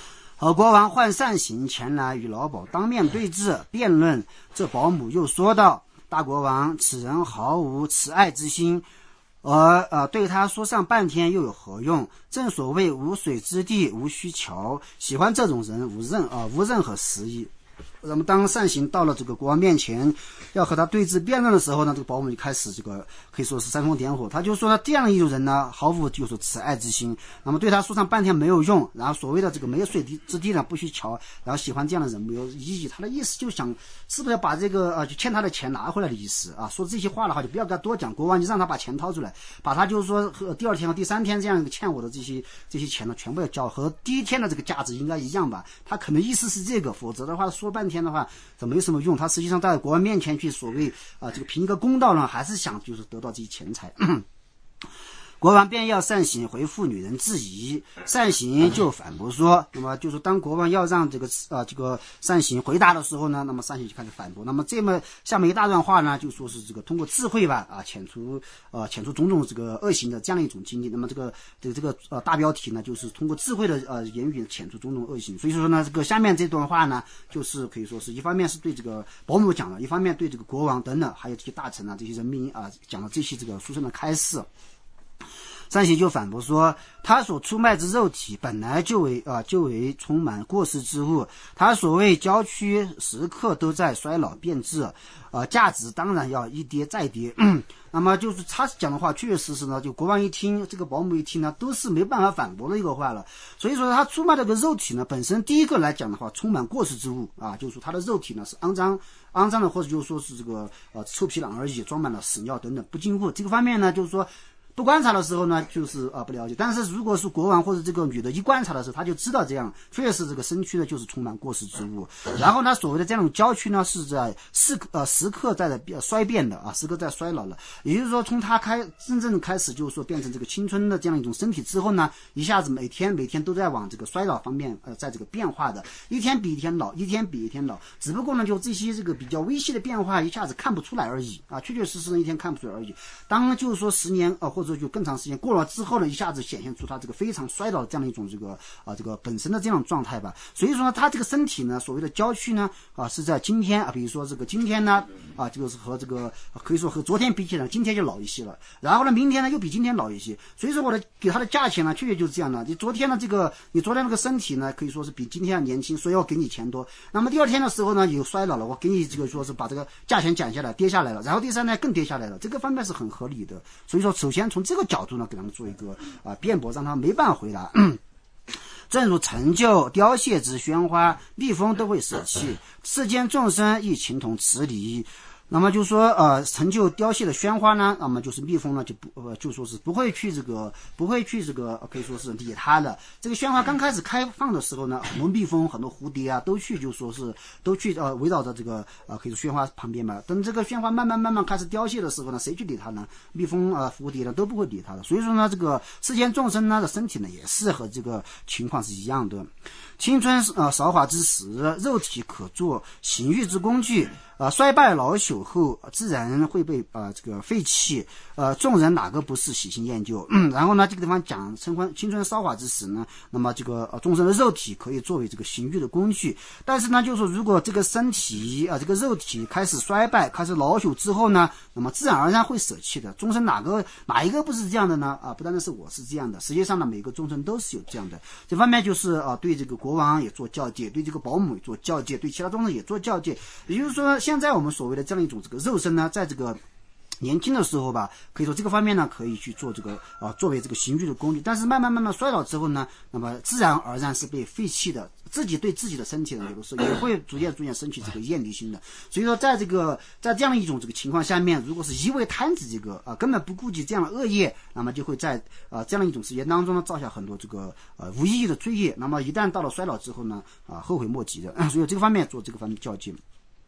S1: 和国王换善行前来与老鸨当面对质辩论。这保姆又说道：大国王，此人毫无慈爱之心，而呃对他说上半天又有何用？正所谓无水之地无须桥，喜欢这种人无任啊、呃、无任何实意。那么当善行到了这个国王面前要和他对峙辩论的时候呢，这个保姆就开始这个可以说是煽风点火，他就说这样一种人呢毫无就是慈爱之心，那么对他说上半天没有用，然后所谓的这个没有水之地呢不许桥，然后喜欢这样的人没有意义，他的意思就想是不是要把这个呃就欠他的钱拿回来的意思啊。说这些话的话就不要跟他多讲，国王就让他把钱掏出来，把他就是说和第二天和第三天这样一个欠我的这些这些钱呢全部要交，和第一天的这个价值应该一样吧，他可能意思是这个，否则的话说半天的话这没什么用，他实际上在国王面前去所谓啊、呃、这个评个公道呢，还是想就是得到这些钱财。国王便要善行回复女人质疑，善行就反驳说，那么就是当国王要让这个呃这个善行回答的时候呢，那么善行就开始反驳。那么这么下面一大段话呢，就说是这个通过智慧吧啊遣除呃遣除种种这个恶行的这样一种经历。那么这个这个这个呃大标题呢，就是通过智慧的呃言语遣除种种恶行。所以说呢，这个下面这段话呢，就是可以说是一方面是对这个保姆讲了，一方面对这个国王等等还有这些大臣啊这些人民啊讲了这些这个书生的开示。善行就反驳说，他所出卖之肉体本来就为啊、呃、就为充满过失之物，他所谓郊区时刻都在衰老变质，呃价值当然要一跌再跌。那么就是他讲的话确确实实呢，就国王一听，这个保姆一听呢，都是没办法反驳的一个话了。所以说他出卖这个肉体呢，本身第一个来讲的话，充满过失之物啊，就是说他的肉体呢是肮脏肮脏的，或者就是说是这个呃臭皮囊而已，装满了屎尿等等不净物。这个方面呢，就是说不观察的时候呢，就是啊不了解。但是如果是国王或者这个女的一观察的时候，他就知道这样确实这个身躯呢就是充满过失之物。然后呢，所谓的这样一种娇躯呢是在时呃时刻在的衰变的啊，时刻在衰老了。也就是说，从他开真正开始就是说变成这个青春的这样一种身体之后呢，一下子每天每天都在往这个衰老方面呃在这个变化的，一天比一天老，一天比一天老。只不过呢，就这些这个比较微细的变化一下子看不出来而已啊，确确实实一天看不出来而已。当就是说十年啊、呃、或者就更长时间过了之后呢，一下子显现出他这个非常衰老的这样的一种这个啊、呃、这个本身的这样状态吧。所以说呢，他这个身体呢，所谓的娇躯呢啊是在今天啊，比如说这个今天呢啊这个是和这个可以说和昨天比起来，今天就老一些了。然后呢，明天呢又比今天老一些。所以说我的给他的价钱呢，确实就是这样的。你昨天的这个你昨天那个身体呢，可以说是比今天的年轻，所以要给你钱多。那么第二天的时候呢，有衰老了，我给你这个说是把这个价钱减下来，跌下来了。然后第三呢更跌下来了，这个方面是很合理的。所以说，首先从这个角度呢，给他们做一个啊辩驳，让他没办法回答。正如成就凋谢之喧哗，蜜蜂都会舍弃，世间众生亦情同此理。那么就说呃成就凋谢的喧哗呢，那么就是蜜蜂呢就不呃就说是不会去这个不会去这个可以说是理它的。这个喧哗刚开始开放的时候呢，很多蜜蜂很多蝴蝶啊都去就说是都去呃围绕着这个呃可以说喧哗旁边嘛。等这个喧哗慢慢慢慢开始凋谢的时候呢，谁去理它呢？蜜蜂啊、呃、蝴蝶呢都不会理它的。所以说呢，这个世间众生呢的身体呢也是和这个情况是一样的。青春呃韶华之时，肉体可做行欲之工具。呃，衰败老朽后，自然会被呃这个废弃。呃，众人哪个不是喜新厌旧？嗯，然后呢，这个地方讲青春青春韶华之时呢，那么这个呃众生的肉体可以作为这个行欲的工具。但是呢，就是说如果这个身体啊、呃、这个肉体开始衰败、开始老朽之后呢，那么自然而然会舍弃的。众生哪个哪一个不是这样的呢？啊，不单单是我是这样的，实际上呢，每个众生都是有这样的。这方面就是啊、呃，对这个国王也做教诫，对这个保姆也做教诫，对其他众生也做教诫。也就是说，现在我们所谓的这样一种这个肉身呢，在这个年轻的时候吧，可以说这个方面呢可以去做这个啊作为这个行欲的工具。但是慢慢慢慢衰老之后呢，那么自然而然是被废弃的。自己对自己的身体呢，有的时候也会逐渐逐渐升起这个厌离心的。所以说，在这个在这样一种这个情况下面，如果是一味贪执这个啊，根本不顾及这样的恶业，那么就会在啊这样一种时间当中呢，造下很多这个呃无意义的罪业。那么一旦到了衰老之后呢，啊后悔莫及的。所以这个方面做这个方面较劲。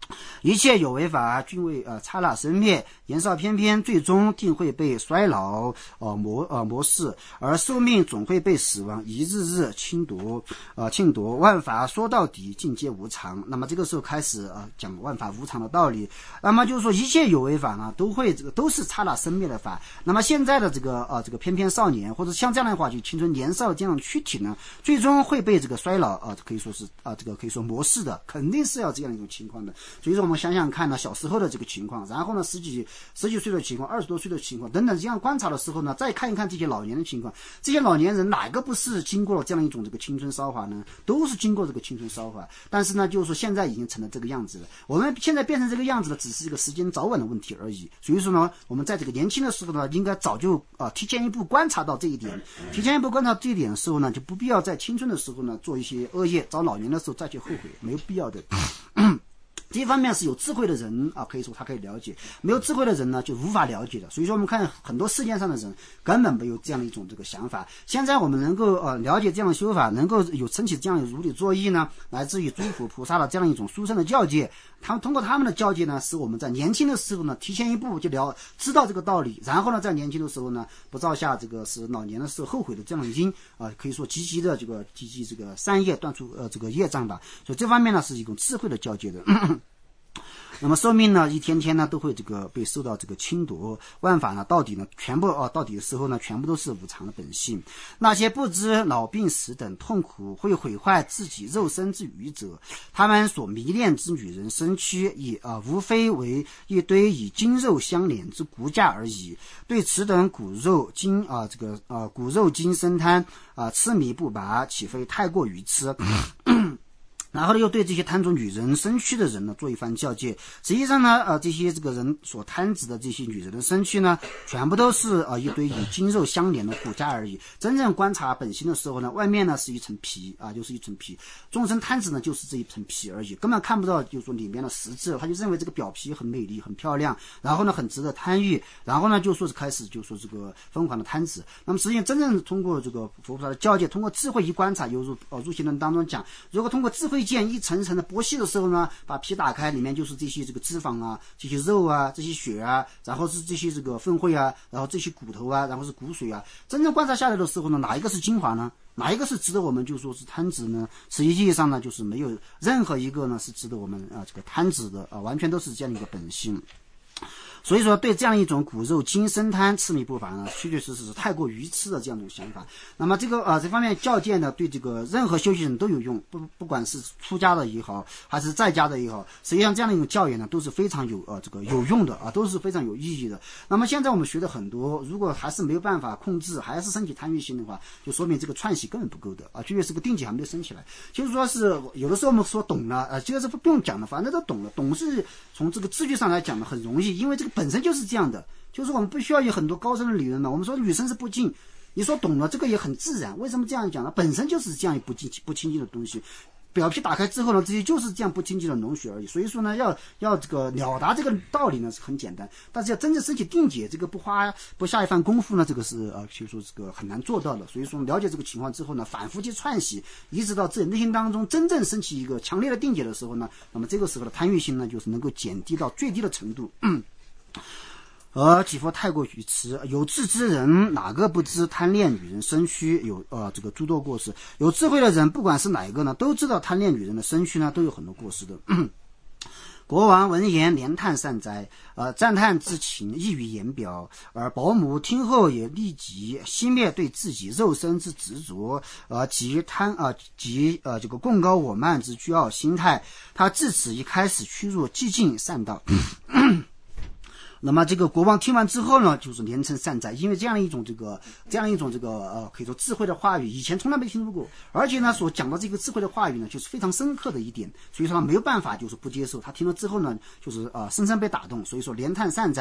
S1: 一切有为法均为呃刹那生灭，年少翩翩，最终定会被衰老呃磨呃磨逝，而寿命总会被死亡一日日侵夺呃侵夺。万法说到底，尽皆无常。那么这个时候开始呃讲万法无常的道理。那么就是说一切有为法呢，都会这个都是刹那生灭的法。那么现在的这个呃这个翩翩少年，或者像这样的话，就青春年少的这样的躯体呢，最终会被这个衰老啊、呃，可以说是啊、呃、这个可以说磨逝的，肯定是要这样一种情况的。所以说我们想想看呢，小时候的这个情况，然后呢十几十几岁的情况，二十多岁的情况等等，这样观察的时候呢，再看一看这些老年的情况，这些老年人哪个不是经过了这样一种这个青春韶华呢？都是经过这个青春韶华，但是呢，就是说现在已经成了这个样子了。我们现在变成这个样子了，只是一个时间早晚的问题而已。所以说呢，我们在这个年轻的时候呢，应该早就啊、呃、提前一步观察到这一点，提前一步观察这一点的时候呢，就不必要在青春的时候呢做一些恶业，到老年的时候再去后悔，没有必要的。这一方面是有智慧的人啊，可以说他可以了解；没有智慧的人呢，就无法了解的。所以说，我们看很多世界上的人根本没有这样的一种这个想法。现在我们能够呃了解这样的修法，能够有升起这样的如理作意呢，来自于诸佛菩萨的这样一种殊胜的教诫。他们通过他们的教诫呢，使我们在年轻的时候呢，提前一步就了知道这个道理，然后呢，在年轻的时候呢，不造下这个是老年的时候后悔的这样的因啊、呃，可以说积极的这个积极这个善业断除呃这个业障吧。所以这方面呢，是一种智慧的教诫的。那么寿命呢，一天天呢都会这个被受到这个侵夺，万法呢到底呢全部啊到底的时候呢，全部都是无常的本性。那些不知老病死等痛苦会毁坏自己肉身之愚者，他们所迷恋之女人身躯，也啊无非为一堆以筋肉相连之骨架而已。对此等骨肉筋啊这个啊骨肉筋生贪啊痴迷不拔，岂非太过愚痴？然后呢，又对这些贪着女人身躯的人呢做一番教诫。实际上呢，呃，这些这个人所贪执的这些女人的身躯呢，全部都是呃一堆以筋肉相连的骨架而已。真正观察本心的时候呢，外面呢是一层皮啊，就是一层皮。众生贪执呢，就是这一层皮而已，根本看不到就是说里面的实质。他就认为这个表皮很美丽、很漂亮，然后呢很值得贪欲，然后呢就说是开始就说这个疯狂的贪执。那么实际上真正通过这个佛菩萨的教诫，通过智慧一观察，犹如呃入行论当中讲，如果通过智慧剑一层一层的剥细的时候呢，把皮打开，里面就是这些这个脂肪啊，这些肉啊，这些血啊，然后是这些这个粪秽啊，然后这些骨头啊，然后是骨髓啊。真正观察下来的时候呢，哪一个是精华呢？哪一个是值得我们就说是贪执呢？实际意义上呢，就是没有任何一个呢是值得我们啊这个贪执的啊，完全都是这样的一个本性。所以说，对这样一种骨肉筋生贪痴迷不法呢，确确实实是太过愚痴的这样一种想法。那么这个呃这方面教诫呢，对这个任何修行人都有用，不不管是出家的也好，还是在家的也好，实际上这样的一种教育呢，都是非常有呃这个有用的啊，都是非常有意义的。那么现在我们学的很多，如果还是没有办法控制，还是升起贪欲心的话，就说明这个串习根本不够的啊，确实是个定解还没有升起来。就是说是有的时候我们说懂了，呃，这个是不用讲的，反正都懂了。懂是从这个字句上来讲呢，很容易，因为这个本身就是这样的，就是我们不需要有很多高深的理论嘛。我们说女生是不净，你说懂了，这个也很自然。为什么这样讲呢？本身就是这样不净不清净的东西，表皮打开之后呢，这些就是这样不清净的脓血而已。所以说呢，要要这个了达这个道理呢是很简单，但是要真正升起定解，这个不花不下一番功夫呢，这个是呃，就说这个很难做到的。所以说了解这个情况之后呢，反复去串习，一直到自己内心当中真正升起一个强烈的定解的时候呢，那么这个时候的贪欲心呢，就是能够减低到最低的程度。嗯而岂佛太过愚痴？有智之人，哪个不知贪恋女人身躯有呃这个诸多过失？有智慧的人，不管是哪一个呢，都知道贪恋女人的身躯呢，都有很多过失的。国王闻言连叹善哉，呃，赞叹之情溢于言表。而保姆听后也立即熄灭对自己肉身之执着，呃，及贪啊、呃，及呃这个贡高我慢之倨傲心态。他自此一开始趋入寂静善道。那么这个国王听完之后呢，就是连称善哉，因为这样一种这个这样一种这个呃可以说智慧的话语，以前从来没听说过，而且呢所讲的这个智慧的话语呢，就是非常深刻的一点，所以说他没有办法就是不接受。他听了之后呢，就是呃深深被打动，所以说连叹善哉，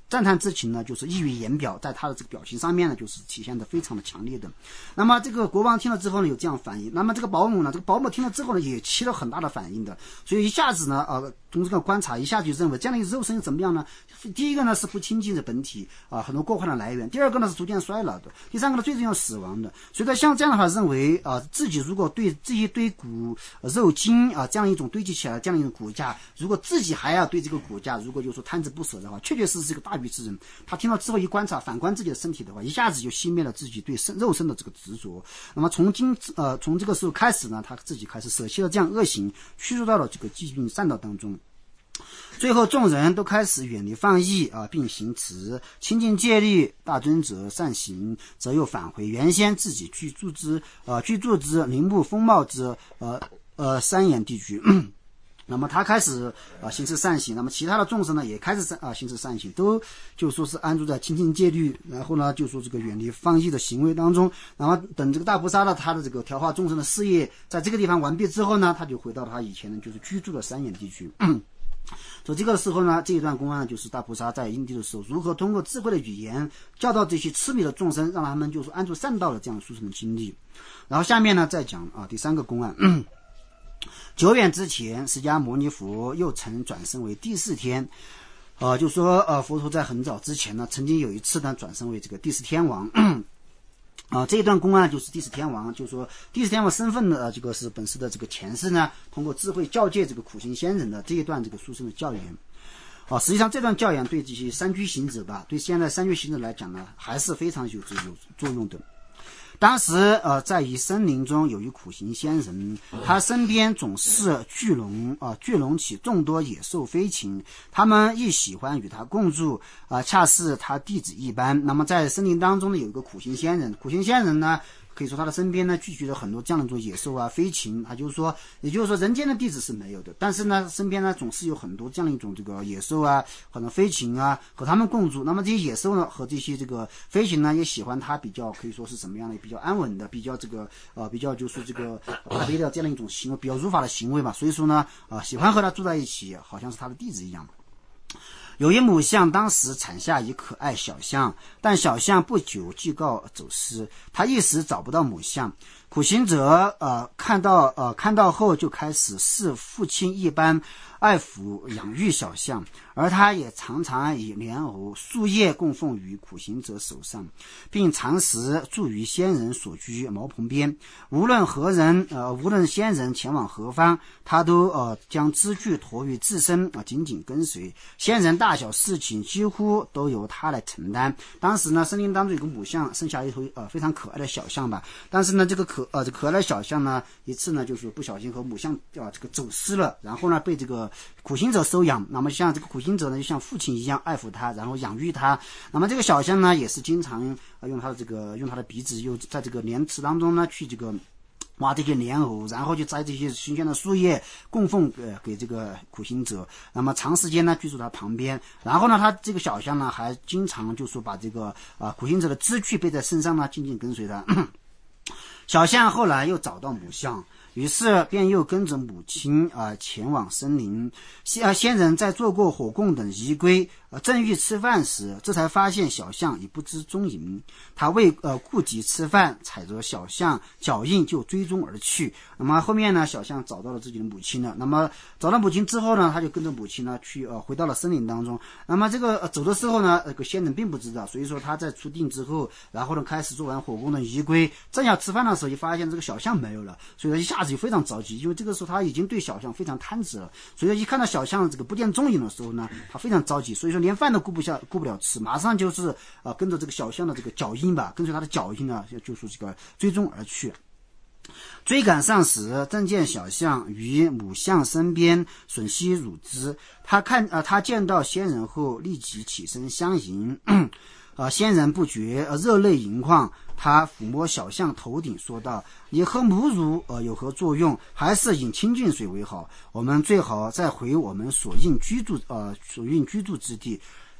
S1: 赞叹之情呢，就是溢于言表，在他的这个表情上面呢，就是体现的非常的强烈的。那么这个国王听了之后呢，有这样反应。那么这个保姆呢，这个保姆听了之后呢，也起了很大的反应的。所以一下子呢，呃，从这个观察一下就认为这样的一个肉身怎么样呢？第一个呢是不亲近的本体啊、呃，很多过患的来源；第二个呢是逐渐衰老的；第三个呢最终要死亡的。所以他像这样的话认为啊、呃，自己如果对这一堆骨肉筋啊、呃、这样一种堆积起来这样一种骨架，如果自己还要对这个骨架如果就是说贪之不舍的话，确确实实是个大愚之人。他听到之后一观察，反观自己的身体的话，一下子就熄灭了自己对身肉身的这个执着。那么从今呃从这个时候开始呢，他自己开始舍弃了这样恶行，驱逐到了这个寂静善道当中。最后众人都开始远离放逸啊，并行持清净戒律，大尊者善行，则又返回原先自己居住之呃居住之林木风貌之呃呃山岩地区。那么他开始啊、呃、行持善行，那么其他的众生呢也开始啊、呃、行持善行，都就说是安住在清净戒律，然后呢就说这个远离放逸的行为当中。然后等这个大菩萨呢他的这个调化众生的事业在这个地方完毕之后呢，他就回到他以前呢就是居住的山岩地区。所以这个时候呢，这一段公案就是大菩萨在因地的时候，如何通过智慧的语言教导这些痴迷的众生，让他们就是安住善道的这样殊胜的经历。然后下面呢再讲啊第三个公案。久远之前，释迦牟尼佛又曾转生为第四天，呃，就说呃佛陀在很早之前呢，曾经有一次呢转生为这个第四天王。啊、呃，这一段公案就是第四天王，就是说第四天王身份的、呃、这个是本师的这个前世呢，通过智慧教诫这个苦行仙人的这一段这个殊胜的教言。啊、呃，实际上这段教言对这些三居行者吧，对现在三居行者来讲呢，还是非常有有作用的。当时呃，在一森林中有一苦行仙人，他身边总是聚拢啊、呃、聚拢起众多野兽飞禽，他们亦喜欢与他共住啊、呃，恰似他弟子一般。那么在森林当中呢，有一个苦行仙人，苦行仙人呢，可以说他的身边呢聚集了很多这样的一种野兽啊飞禽，他就是说，也就是说人间的弟子是没有的，但是呢身边呢总是有很多这样的一种这个野兽啊，可能飞禽啊和他们共住。那么这些野兽呢和这些这个飞禽呢也喜欢他比较可以说是什么样的比较安稳的比较这个呃比较就是这个大悲的这样的一种行为，比较如法的行为吧，所以说呢啊、呃、喜欢和他住在一起，好像是他的弟子一样。有一母象当时产下一可爱小象，但小象不久即告走失，他一时找不到母象。苦行者呃看到呃看到后就开始视父亲一般爱抚养育小象，而他也常常以莲藕树叶供奉于苦行者手上，并常时住于仙人所居茅棚边。无论何人呃无论仙人前往何方，他都呃将支具驮于自身啊、呃，紧紧跟随。仙人大小事情几乎都由他来承担。当时呢，森林当中有个母象生下一头呃非常可爱的小象吧，但是呢这个可呃这可爱的小象呢一次呢就是不小心和母象啊、呃、这个走失了，然后呢被这个苦行者收养。那么像这个苦行者呢就像父亲一样爱抚他，然后养育他。那么这个小象呢也是经常、呃、用他的这个用他的鼻子又在这个莲池当中呢去这个挖这些莲藕，然后就摘这些新鲜的树叶供奉呃给这个苦行者。那么长时间呢居住他旁边，然后呢他这个小象呢还经常就说把这个啊、呃、苦行者的支具背在身上呢，紧紧跟随他。小象后来又找到母象，于是便又跟着母亲啊、呃、前往森林。仙仙人在做过火供等仪规，呃正欲吃饭时，这才发现小象已不知踪影。他为呃顾及吃饭，踩着小象脚印就追踪而去。那么后面呢，小象找到了自己的母亲了。那么找到母亲之后呢，他就跟着母亲呢去呃回到了森林当中。那么这个、呃、走的时候呢，这个仙人并不知道，所以说他在出定之后，然后呢开始做完火供的仪规，正要吃饭的时候，一发现这个小象没有了，所以他一下子就非常着急，因为这个时候他已经对小象非常贪执了，所以说一看到小象这个不见踪影的时候呢，他非常着急，所以说连饭都顾不下顾不了吃，马上就是呃跟着这个小象的这个脚印吧，跟随他的脚印呢，就是这个追踪而去。追赶上时，正见小象于母象身边吮吸乳汁。他看呃他见到仙人后，立即起身相迎。呃，仙人不觉呃热泪盈眶，他抚摸小象头顶说道：“你喝母乳呃有何作用？还是饮清净水为好。我们最好再回我们所应居住呃所应居住之地。”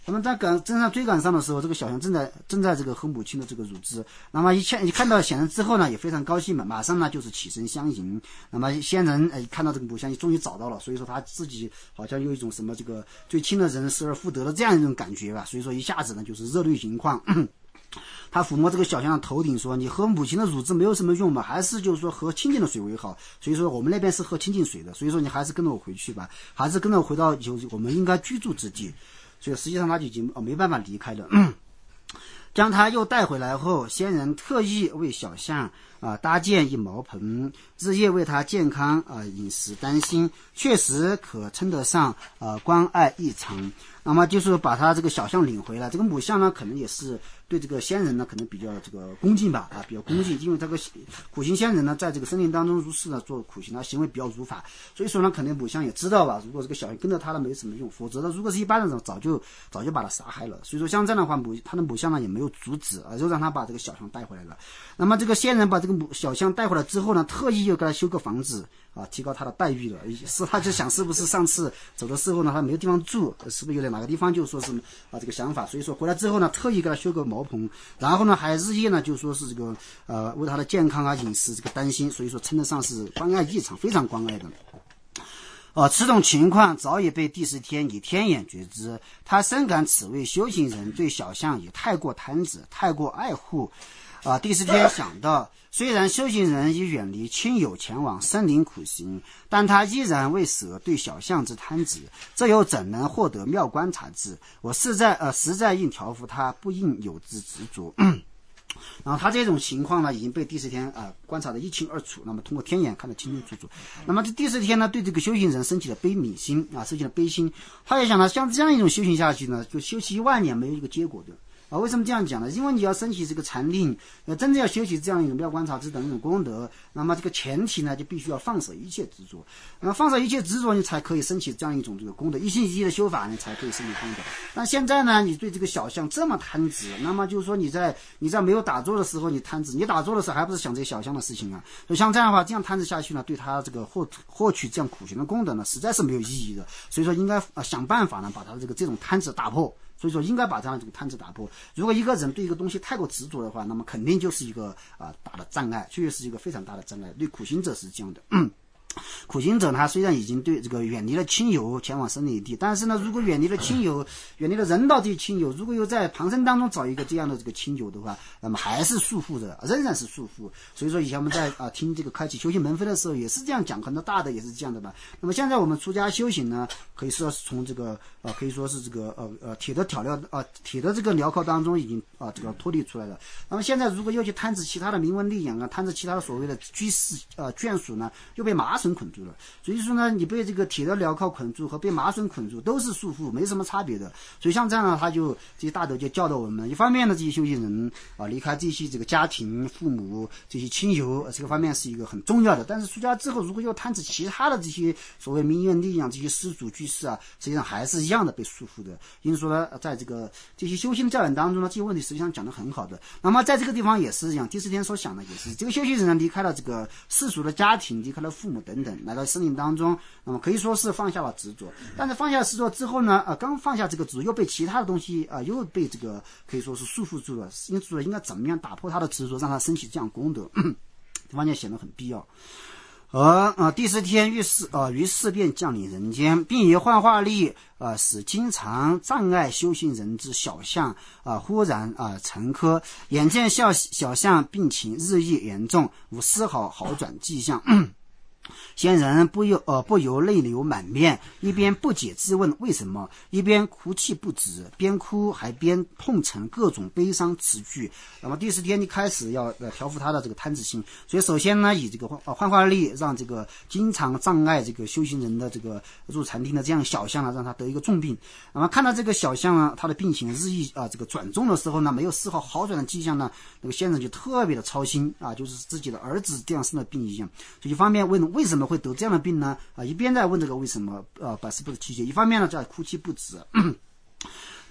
S1: 那么在赶正上追赶上的时候，这个小象正在正在这个喝母亲的这个乳汁。那么一看一看到仙人之后呢，也非常高兴嘛，马上呢就是起身相迎。那么仙人呃看到这个母象，终于找到了，所以说他自己好像有一种什么这个最亲的人失而复得的这样一种感觉吧。所以说一下子呢就是热泪盈眶。他抚摸这个小象的头顶说：“你喝母亲的乳汁没有什么用嘛，还是就是说喝清净的水为好。所以说我们那边是喝清净水的，所以说你还是跟着我回去吧，还是跟着我回到就我们应该居住之地。”所以实际上他就已经没办法离开了。将他又带回来后，仙人特意为小象啊搭建一茅棚，日夜为他健康啊饮食担心，确实可称得上啊关爱异常。那么就是把他这个小象领回来，这个母象呢可能也是对这个仙人呢可能比较这个恭敬吧，啊比较恭敬，因为这个苦行仙人呢在这个森林当中如是呢做苦行，他行为比较如法，所以说呢肯定母象也知道吧，如果这个小象跟着他呢没什么用，否则呢如果是一般人早就早就把他杀害了。所以说像这样的话，母他的母象呢也没有阻止啊，就让他把这个小象带回来了。那么这个仙人把这个母小象带回来之后呢，特意又给他修个房子啊，提高他的待遇了。是他就想是不是上次走的时候呢他没有地方住，是不是有点哪个地方就说是啊这个想法，所以说回来之后呢特意给他修个茅棚，然后呢还日夜呢就说是这个呃为他的健康啊饮食这个担心，所以说称得上是关爱异常，非常关爱的。呃，此种情况早已被第十天以天眼觉知，他深感此位修行人对小象也太过贪执，太过爱护。啊、呃，第十天想到，虽然修行人已远离亲友前往森林苦行，但他依然未舍对小象之贪执，这又怎能获得妙观察之？我实在呃实在应调伏他，不应有之执着。然后他这种情况呢，已经被第十天啊、呃、观察得一清二楚。那么通过天眼看得清清楚楚。那么这第十天呢，对这个修行人升起了悲悯心啊，升起了悲心。他也想呢，像这样一种修行下去呢，就修习一万年没有一个结果的。啊，为什么这样讲呢？因为你要升起这个禅定，要真正要修习这样一种妙观察之等一种功德，那么这个前提呢，就必须要放舍一切执着。那么放舍一切执着，你才可以升起这样一种这个功德，一心一意的修法，你才可以升起功德。那现在呢，你对这个小象这么贪执，那么就是说你在你在没有打坐的时候你贪执，你打坐的时候还不是想这些小象的事情啊？所以像这样的话，这样贪执下去呢，对他这个获获取这样苦行的功德呢，实在是没有意义的。所以说应该啊想办法呢，把他的这个这种贪执打破。所以说应该把这样这个贪执打破。如果一个人对一个东西太过执着的话，那么肯定就是一个啊、呃、大的障碍，确实是一个非常大的障碍。对苦行者是这样的。嗯苦行者他虽然已经对这个远离了亲友前往森林地，但是呢如果远离了亲友，远离了人道这些亲友，如果又在旁生当中找一个这样的这个亲友的话，那么还是束缚的，仍然是束缚。所以说以前我们在啊、呃、听这个开启修行门扉的时候也是这样讲，很多大的也是这样的吧。那么现在我们出家修行呢，可以说是从这个呃可以说是这个呃呃铁的挑料啊铁的这个镣铐当中已经啊、呃、这个脱离出来了。那么现在如果又去贪执其他的名闻利养啊，贪执其他的所谓的居士呃眷属呢，又被麻绳捆住了。所以说呢，你被这个铁的镣铐捆住和被麻绳捆住都是束缚，没什么差别的。所以像这样呢，他就这些大德就教导我们，一方面呢，这些修行人啊离开这些这个家庭、父母、这些亲友，这个方面是一个很重要的。但是出家之后，如果又贪执其他的这些所谓名闻利养、这些施主居士啊，实际上还是一样的被束缚的。因此说呢，在这个这些修行教养当中呢，这些问题实际上讲得很好的。那么在这个地方也是一样，第四天所想的也是，这个修行人呢离开了这个世俗的家庭，离开了父母等等，来到森林当中，那么可以说是放下了执着。但是放下执着之后呢，呃，刚放下这个执着，又被其他的东西啊、呃，又被这个可以说是束缚住了。因此说，应该怎么样打破他的执着，让他升起这样功德，这方面显得很必要。而啊、呃，第十天于是啊、呃，于是便降临人间，并以幻化力啊、呃，使经常障碍修行人之小象啊、呃，忽然啊、呃、沉疴，眼见小小象病情日益严重，无丝毫好转迹象。仙人不由呃不由泪流满面，一边不解自问为什么，一边哭泣不止，边哭还边痛陈各种悲伤词句。那么第十天一开始要呃调伏他的这个贪执心，所以首先呢以这个幻幻化力让这个经常障碍这个修行人的这个入禅定的这样小象呢，让他得一个重病。那么看到这个小象呢，他的病情日益啊、呃、这个转重的时候呢，没有丝毫好转的迹象呢，那个仙人就特别的操心啊，就是自己的儿子这样生的病一样。所以一方面问为什么会得这样的病呢？啊，一边在问这个为什么，呃，百思不得其解；一方面呢在哭泣不止。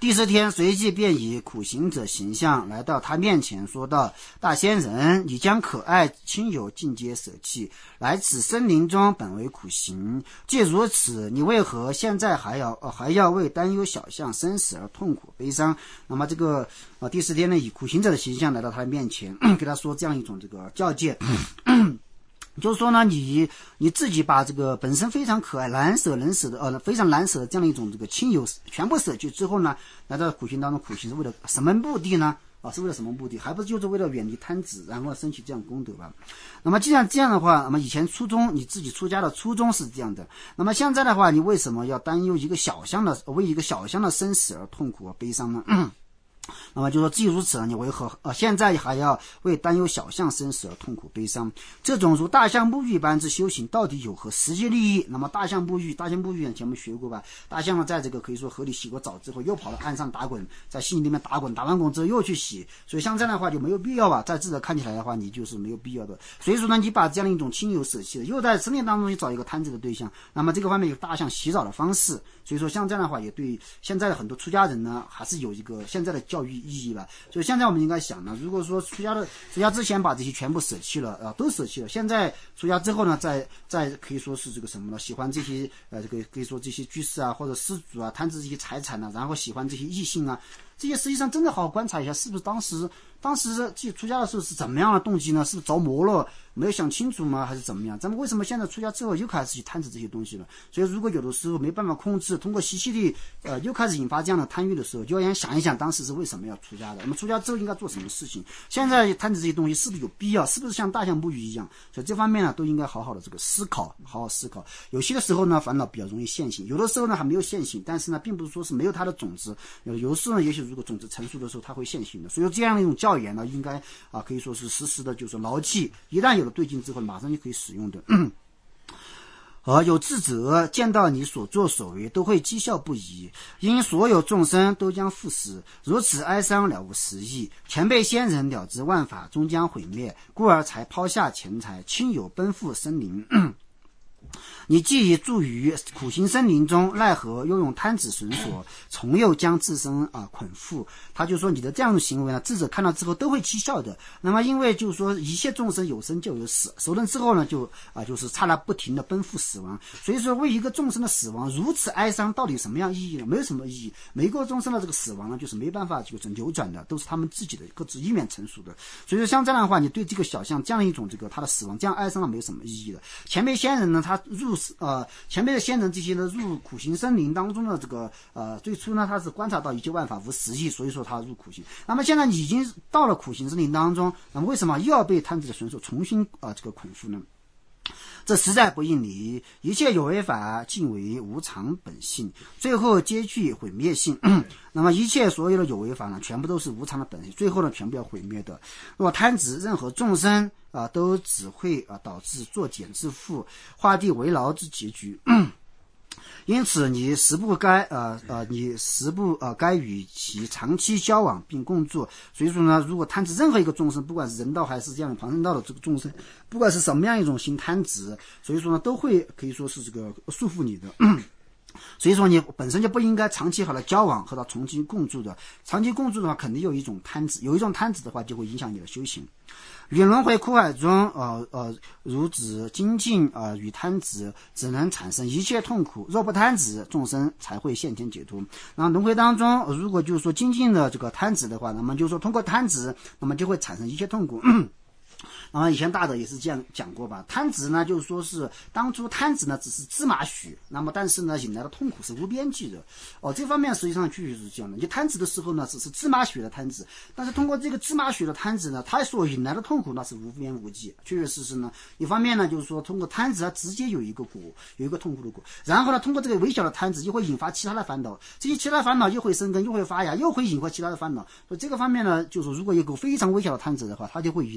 S1: 第十天，随即便以苦行者形象来到他面前，说道：大仙人，你将可爱亲友尽皆舍弃，来此森林中本为苦行。既如此，你为何现在还要、呃、还要为担忧小象生死而痛苦悲伤？那么这个呃第十天呢，以苦行者的形象来到他面前，给他说这样一种这个教诫。就是说呢，你你自己把这个本身非常可爱、难舍能舍的呃非常难舍的这样的一种这个亲友全部舍去之后呢，来到苦行当中，苦行是为了什么目的呢？啊，是为了什么目的？还不是就是为了远离贪执，然后升起这样功德吧？那么既然这样的话，那么以前初衷你自己出家的初衷是这样的，那么现在的话，你为什么要担忧一个小象的为一个小象的生死而痛苦而悲伤呢？那么就说既如此，你为何呃现在还要为担忧小象生死而痛苦悲伤？这种如大象沐浴般之修行到底有何实际利益？那么大象沐浴，大象沐浴前面学过吧？大象呢，在这个可以说河里洗过澡之后，又跑到岸上打滚，在溪里面打滚，打完滚之后又去洗，所以像这样的话就没有必要吧？在智者看起来的话，你就是没有必要的。所以说呢，你把这样的一种亲友舍弃了，又在森林当中去找一个贪执的对象，那么这个方面有大象洗澡的方式。所以说像这样的话，也对现在的很多出家人呢，还是有一个现在的教育意义吧。所以现在我们应该想呢，如果说出家的出家之前把这些全部舍弃了，呃，都舍弃了，现在出家之后呢，再再可以说是这个什么呢？喜欢这些呃，这个可以说这些居士啊，或者施主啊，贪执这些财产呢、啊，然后喜欢这些异性啊，这些实际上真的好好观察一下，是不是当时当时自己出家的时候是怎么样的动机呢？是不是着魔了，没有想清楚吗？还是怎么样？咱们为什么现在出家之后又开始去贪执这些东西了？所以如果有的时候没办法控制，通过习气力，呃，又开始引发这样的贪欲的时候，就要想一想当时是为什么要出家的。那么出家之后应该做什么事情？现在贪执这些东西是不是有必要？是不是像大象沐浴一样？所以这方面呢，都应该好好的这个思考，好好思考。有些的时候呢，烦恼比较容易现行；有的时候呢，还没有现行，但是呢，并不是说是没有它的种子。有有的时候呢，也许如果种子成熟的时候，它会现行的。所以这样的一种教言呢，应该啊，可以说是时时的，就是牢记。一旦有了对境之后，马上就可以使用的。而有智者见到你所作所为，都会讥笑不已，因所有众生都将赴死，如此哀伤了无实意。前辈仙人了知万法终将毁灭，故而才抛下钱财，亲友奔赴森林。你既已住于苦行森林中，奈何又用贪执绳索，从又将自身啊捆缚？他就说你的这样的行为呢，智者看到之后都会讥笑的。那么因为就是说一切众生有生就有死，熟人之后呢，就啊就是刹那不停的奔赴死亡。所以说为一个众生的死亡如此哀伤，到底什么样意义呢？没有什么意义。每一个众生的这个死亡呢，就是没办法就是扭转的，都是他们自己的各自意愿成熟的。所以说像这样的话，你对这个小象这样一种这个他的死亡这样哀伤呢，没有什么意义的。前辈仙人呢，他入呃前辈的仙人这些呢入苦行森林当中的这个呃最初呢他是观察到一切万法无实意，所以说他入苦行。那么现在已经到了苦行森林当中，那么为什么又要被贪执的绳索重新啊、呃、这个捆缚呢？这实在不应理，一切有为法尽为无常本性，最后皆具毁灭性。那么一切所有的有为法呢，全部都是无常的本性，最后呢全部要毁灭的。若贪执任何众生啊、呃，都只会啊、呃、导致作茧自缚、画地为牢之结局。因此你实不该呃呃你实不呃该与其长期交往并共住。所以说呢，如果贪执任何一个众生，不管是人道还是这样旁生道的这个众生，不管是什么样一种心贪执，所以说呢都会可以说是这个束缚你的。所以说你本身就不应该长期和他交往，和他长期共住的。长期共住的话，肯定有一种贪执，有一种贪执的话，就会影响你的修行。与轮回苦海中，呃呃，如指精进啊、呃，与贪执只能产生一切痛苦。若不贪执，众生才会现前解脱。那轮回当中，如果就是说精进的这个贪执的话，那么就是说通过贪执，那么就会产生一切痛苦。那么以前大德也是这样讲过吧，贪执呢就是说是当初贪执呢只是芝麻许，那么但是呢引来的痛苦是无边际的。哦，这方面实际上确实是这样的。你贪执的时候呢只是芝麻许的贪执，但是通过这个芝麻许的贪执呢，它所引来的痛苦那是无边无际。确确实实呢，一方面呢就是说通过贪执它直接有一个果，有一个痛苦的果，然后呢通过这个微小的贪执又会引发其他的烦恼，这些其他烦恼又会生根，又会发芽，又会引发其他的烦恼。所以这个方面呢，就是如果有个非常微小的贪执的话，它就会引来无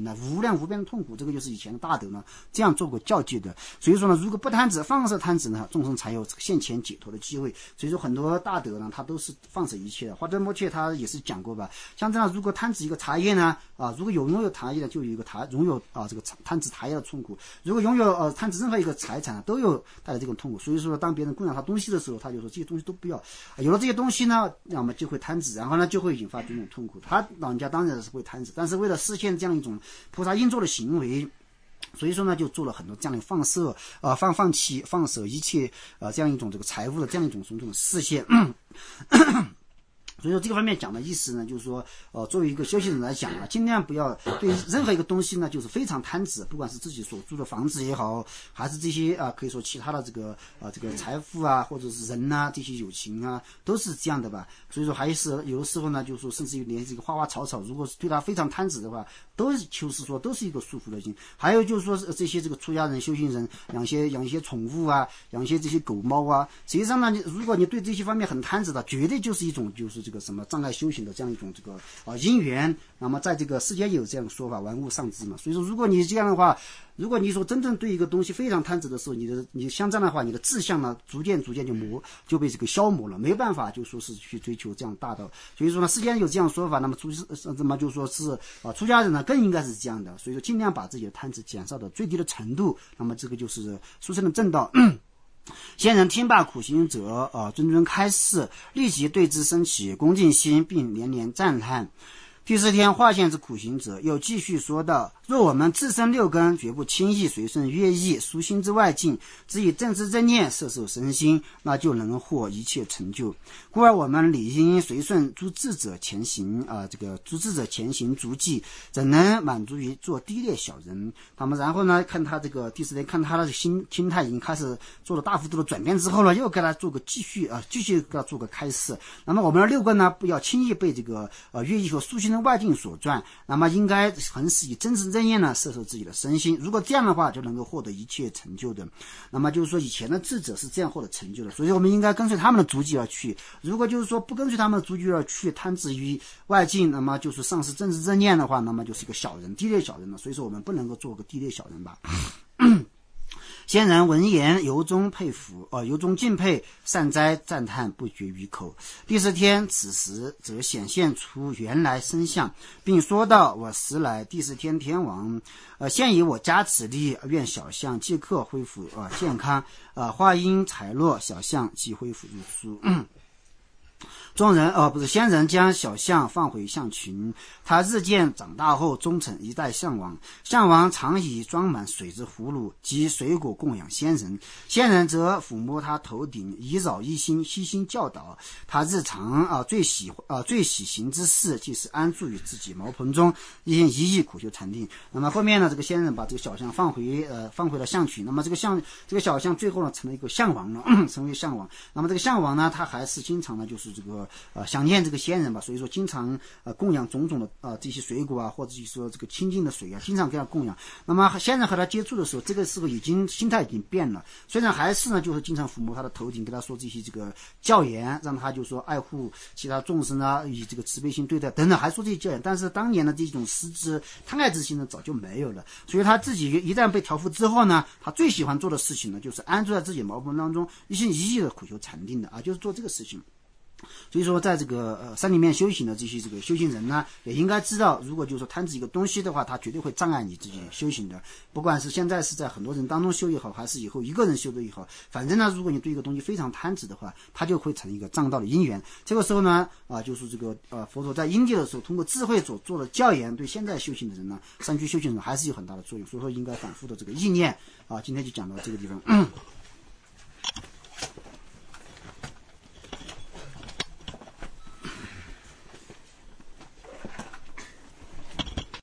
S1: 量无边的痛苦，这个就是以前的大德呢这样做过教诫的。所以说呢，如果不贪执，放射贪执呢，众生才有现前解脱的机会。所以说很多大德呢，他都是放舍一切的。华德摩切他也是讲过吧，像这样如果贪执一个茶叶呢，啊，如果有拥有茶叶的，就有一个茶拥有啊这个贪执茶叶的痛苦；如果拥有呃贪执任何一个财产，都有带来这种痛苦。所以说，当别人供养他东西的时候，他就说这些东西都不要。有了这些东西呢，那么就会贪执，然后呢就会引发这种痛苦。他老人家当然是会贪执，但是为了实现这样一种菩萨应做的行为，所以说呢就做了很多这样的放射啊、呃、放放弃放舍一切呃这样一种这个财物的这样一种种种的视线。所以说这个方面讲的意思呢，就是说，呃，作为一个修行人来讲啊，尽量不要对任何一个东西呢，就是非常贪执，不管是自己所住的房子也好，还是这些啊、呃，可以说其他的这个啊、呃、这个财富啊，或者是人呐、啊，这些友情啊，都是这样的吧。所以说还是有的时候呢，就是说，甚至于连这个花花草草，如果是对他非常贪执的话，都是就是说都是一个束缚的心。还有就是说这些这个出家人、修行人养一些养一些宠物啊，养一些这些狗猫啊，实际上呢，如果你对这些方面很贪执的，绝对就是一种就是这个什么障碍修行的这样一种这个啊因缘。那么在这个世间有这样的说法，玩物丧志嘛。所以说，如果你这样的话，如果你说真正对一个东西非常贪执的时候，你的你像这样的话，你的志向呢，逐渐逐渐就磨就被这个消磨了，没办法就说是去追求这样大道。所以说呢，世间有这样说法，那么出那么就说是啊，出家人呢更应该是这样的。所以说，尽量把自己的贪执减少到最低的程度，那么这个就是殊胜的正道。先人听罢苦行者啊，谆谆开示，立即对之升起恭敬心，并连连赞叹。第四天，化现之苦行者又继续说道：若我们自身六根绝不轻易随顺乐意，疏心之外境，只以正知正念摄受身心，那就能获一切成就。故而我们理应随顺诸智者前行啊、呃，这个诸智者前行足迹，怎能满足于做低劣小人？那么然后呢，看他这个第四天，看他的心心态已经开始做了大幅度的转变之后呢，又给他做个继续啊、呃，继续给他做个开示。那么我们的六根呢，不要轻易被这个呃乐意和疏心的外境所转，那么应该恒时以真知正念呢摄受自己的身心。如果这样的话，就能够获得一切成就的。那么就是说，以前的智者是这样获得成就的，所以我们应该跟随他们的足迹而去。如果就是说不跟随他们的足迹而去，贪执于外境，那么就是丧失正知正念的话，那么就是一个小人，低劣小人了。所以说我们不能够做个低劣小人吧。先人闻言，由衷佩服，呃，由衷敬佩，善哉赞叹不绝于口。第四天，此时则显现出原来身相，并说道：我时来第四天天王，呃，现以我加此力，愿小象即刻恢复呃健康，呃，话音才落，小象即恢复如初。嗯众人哦，不是先人将小象放回象群，他日渐长大后，终成一代象王。象王常以装满水之葫芦及水果供养先人，先人则抚摸他头顶，以扰一心，悉心教导他。日常啊最喜啊最喜行之事，即是安住于自己茅棚中，一心一意苦修禅定。那么后面呢，这个先人把这个小象放回呃放回了象群。那么这个象这个小象最后呢，成了一个象王了，成为象王。那么这个象王呢，他还是经常呢，就是这个。呃，想念这个先人吧，所以说经常呃供养种种的啊、呃、这些水果啊，或者是说这个清净的水啊，经常给他供养。那么先人和他接触的时候，这个时候已经心态已经变了，虽然还是呢，就是经常抚摸他的头顶，跟他说这些这个教言，让他就说爱护其他众生啊，以这个慈悲心对待等等，还说这些教言。但是当年的这种实质贪爱之心呢，早就没有了。所以他自己一旦被调伏之后呢，他最喜欢做的事情呢，就是安住在自己茅棚当中，一心一意的苦修禅定的啊，就是做这个事情。所以说，在这个呃山里面修行的这些这个修行人呢，也应该知道，如果就是说贪执一个东西的话，它绝对会障碍你自己修行的。不管是现在是在很多人当中修也好，还是以后一个人修的也好，反正呢，如果你对一个东西非常贪执的话，它就会成一个障道的因缘。这个时候呢，啊、呃，就是这个呃佛陀在因地的时候，通过智慧所做的教言，对现在修行的人呢，山区修行人还是有很大的作用。所以说，应该反复的这个意念啊。今天就讲到这个地方。嗯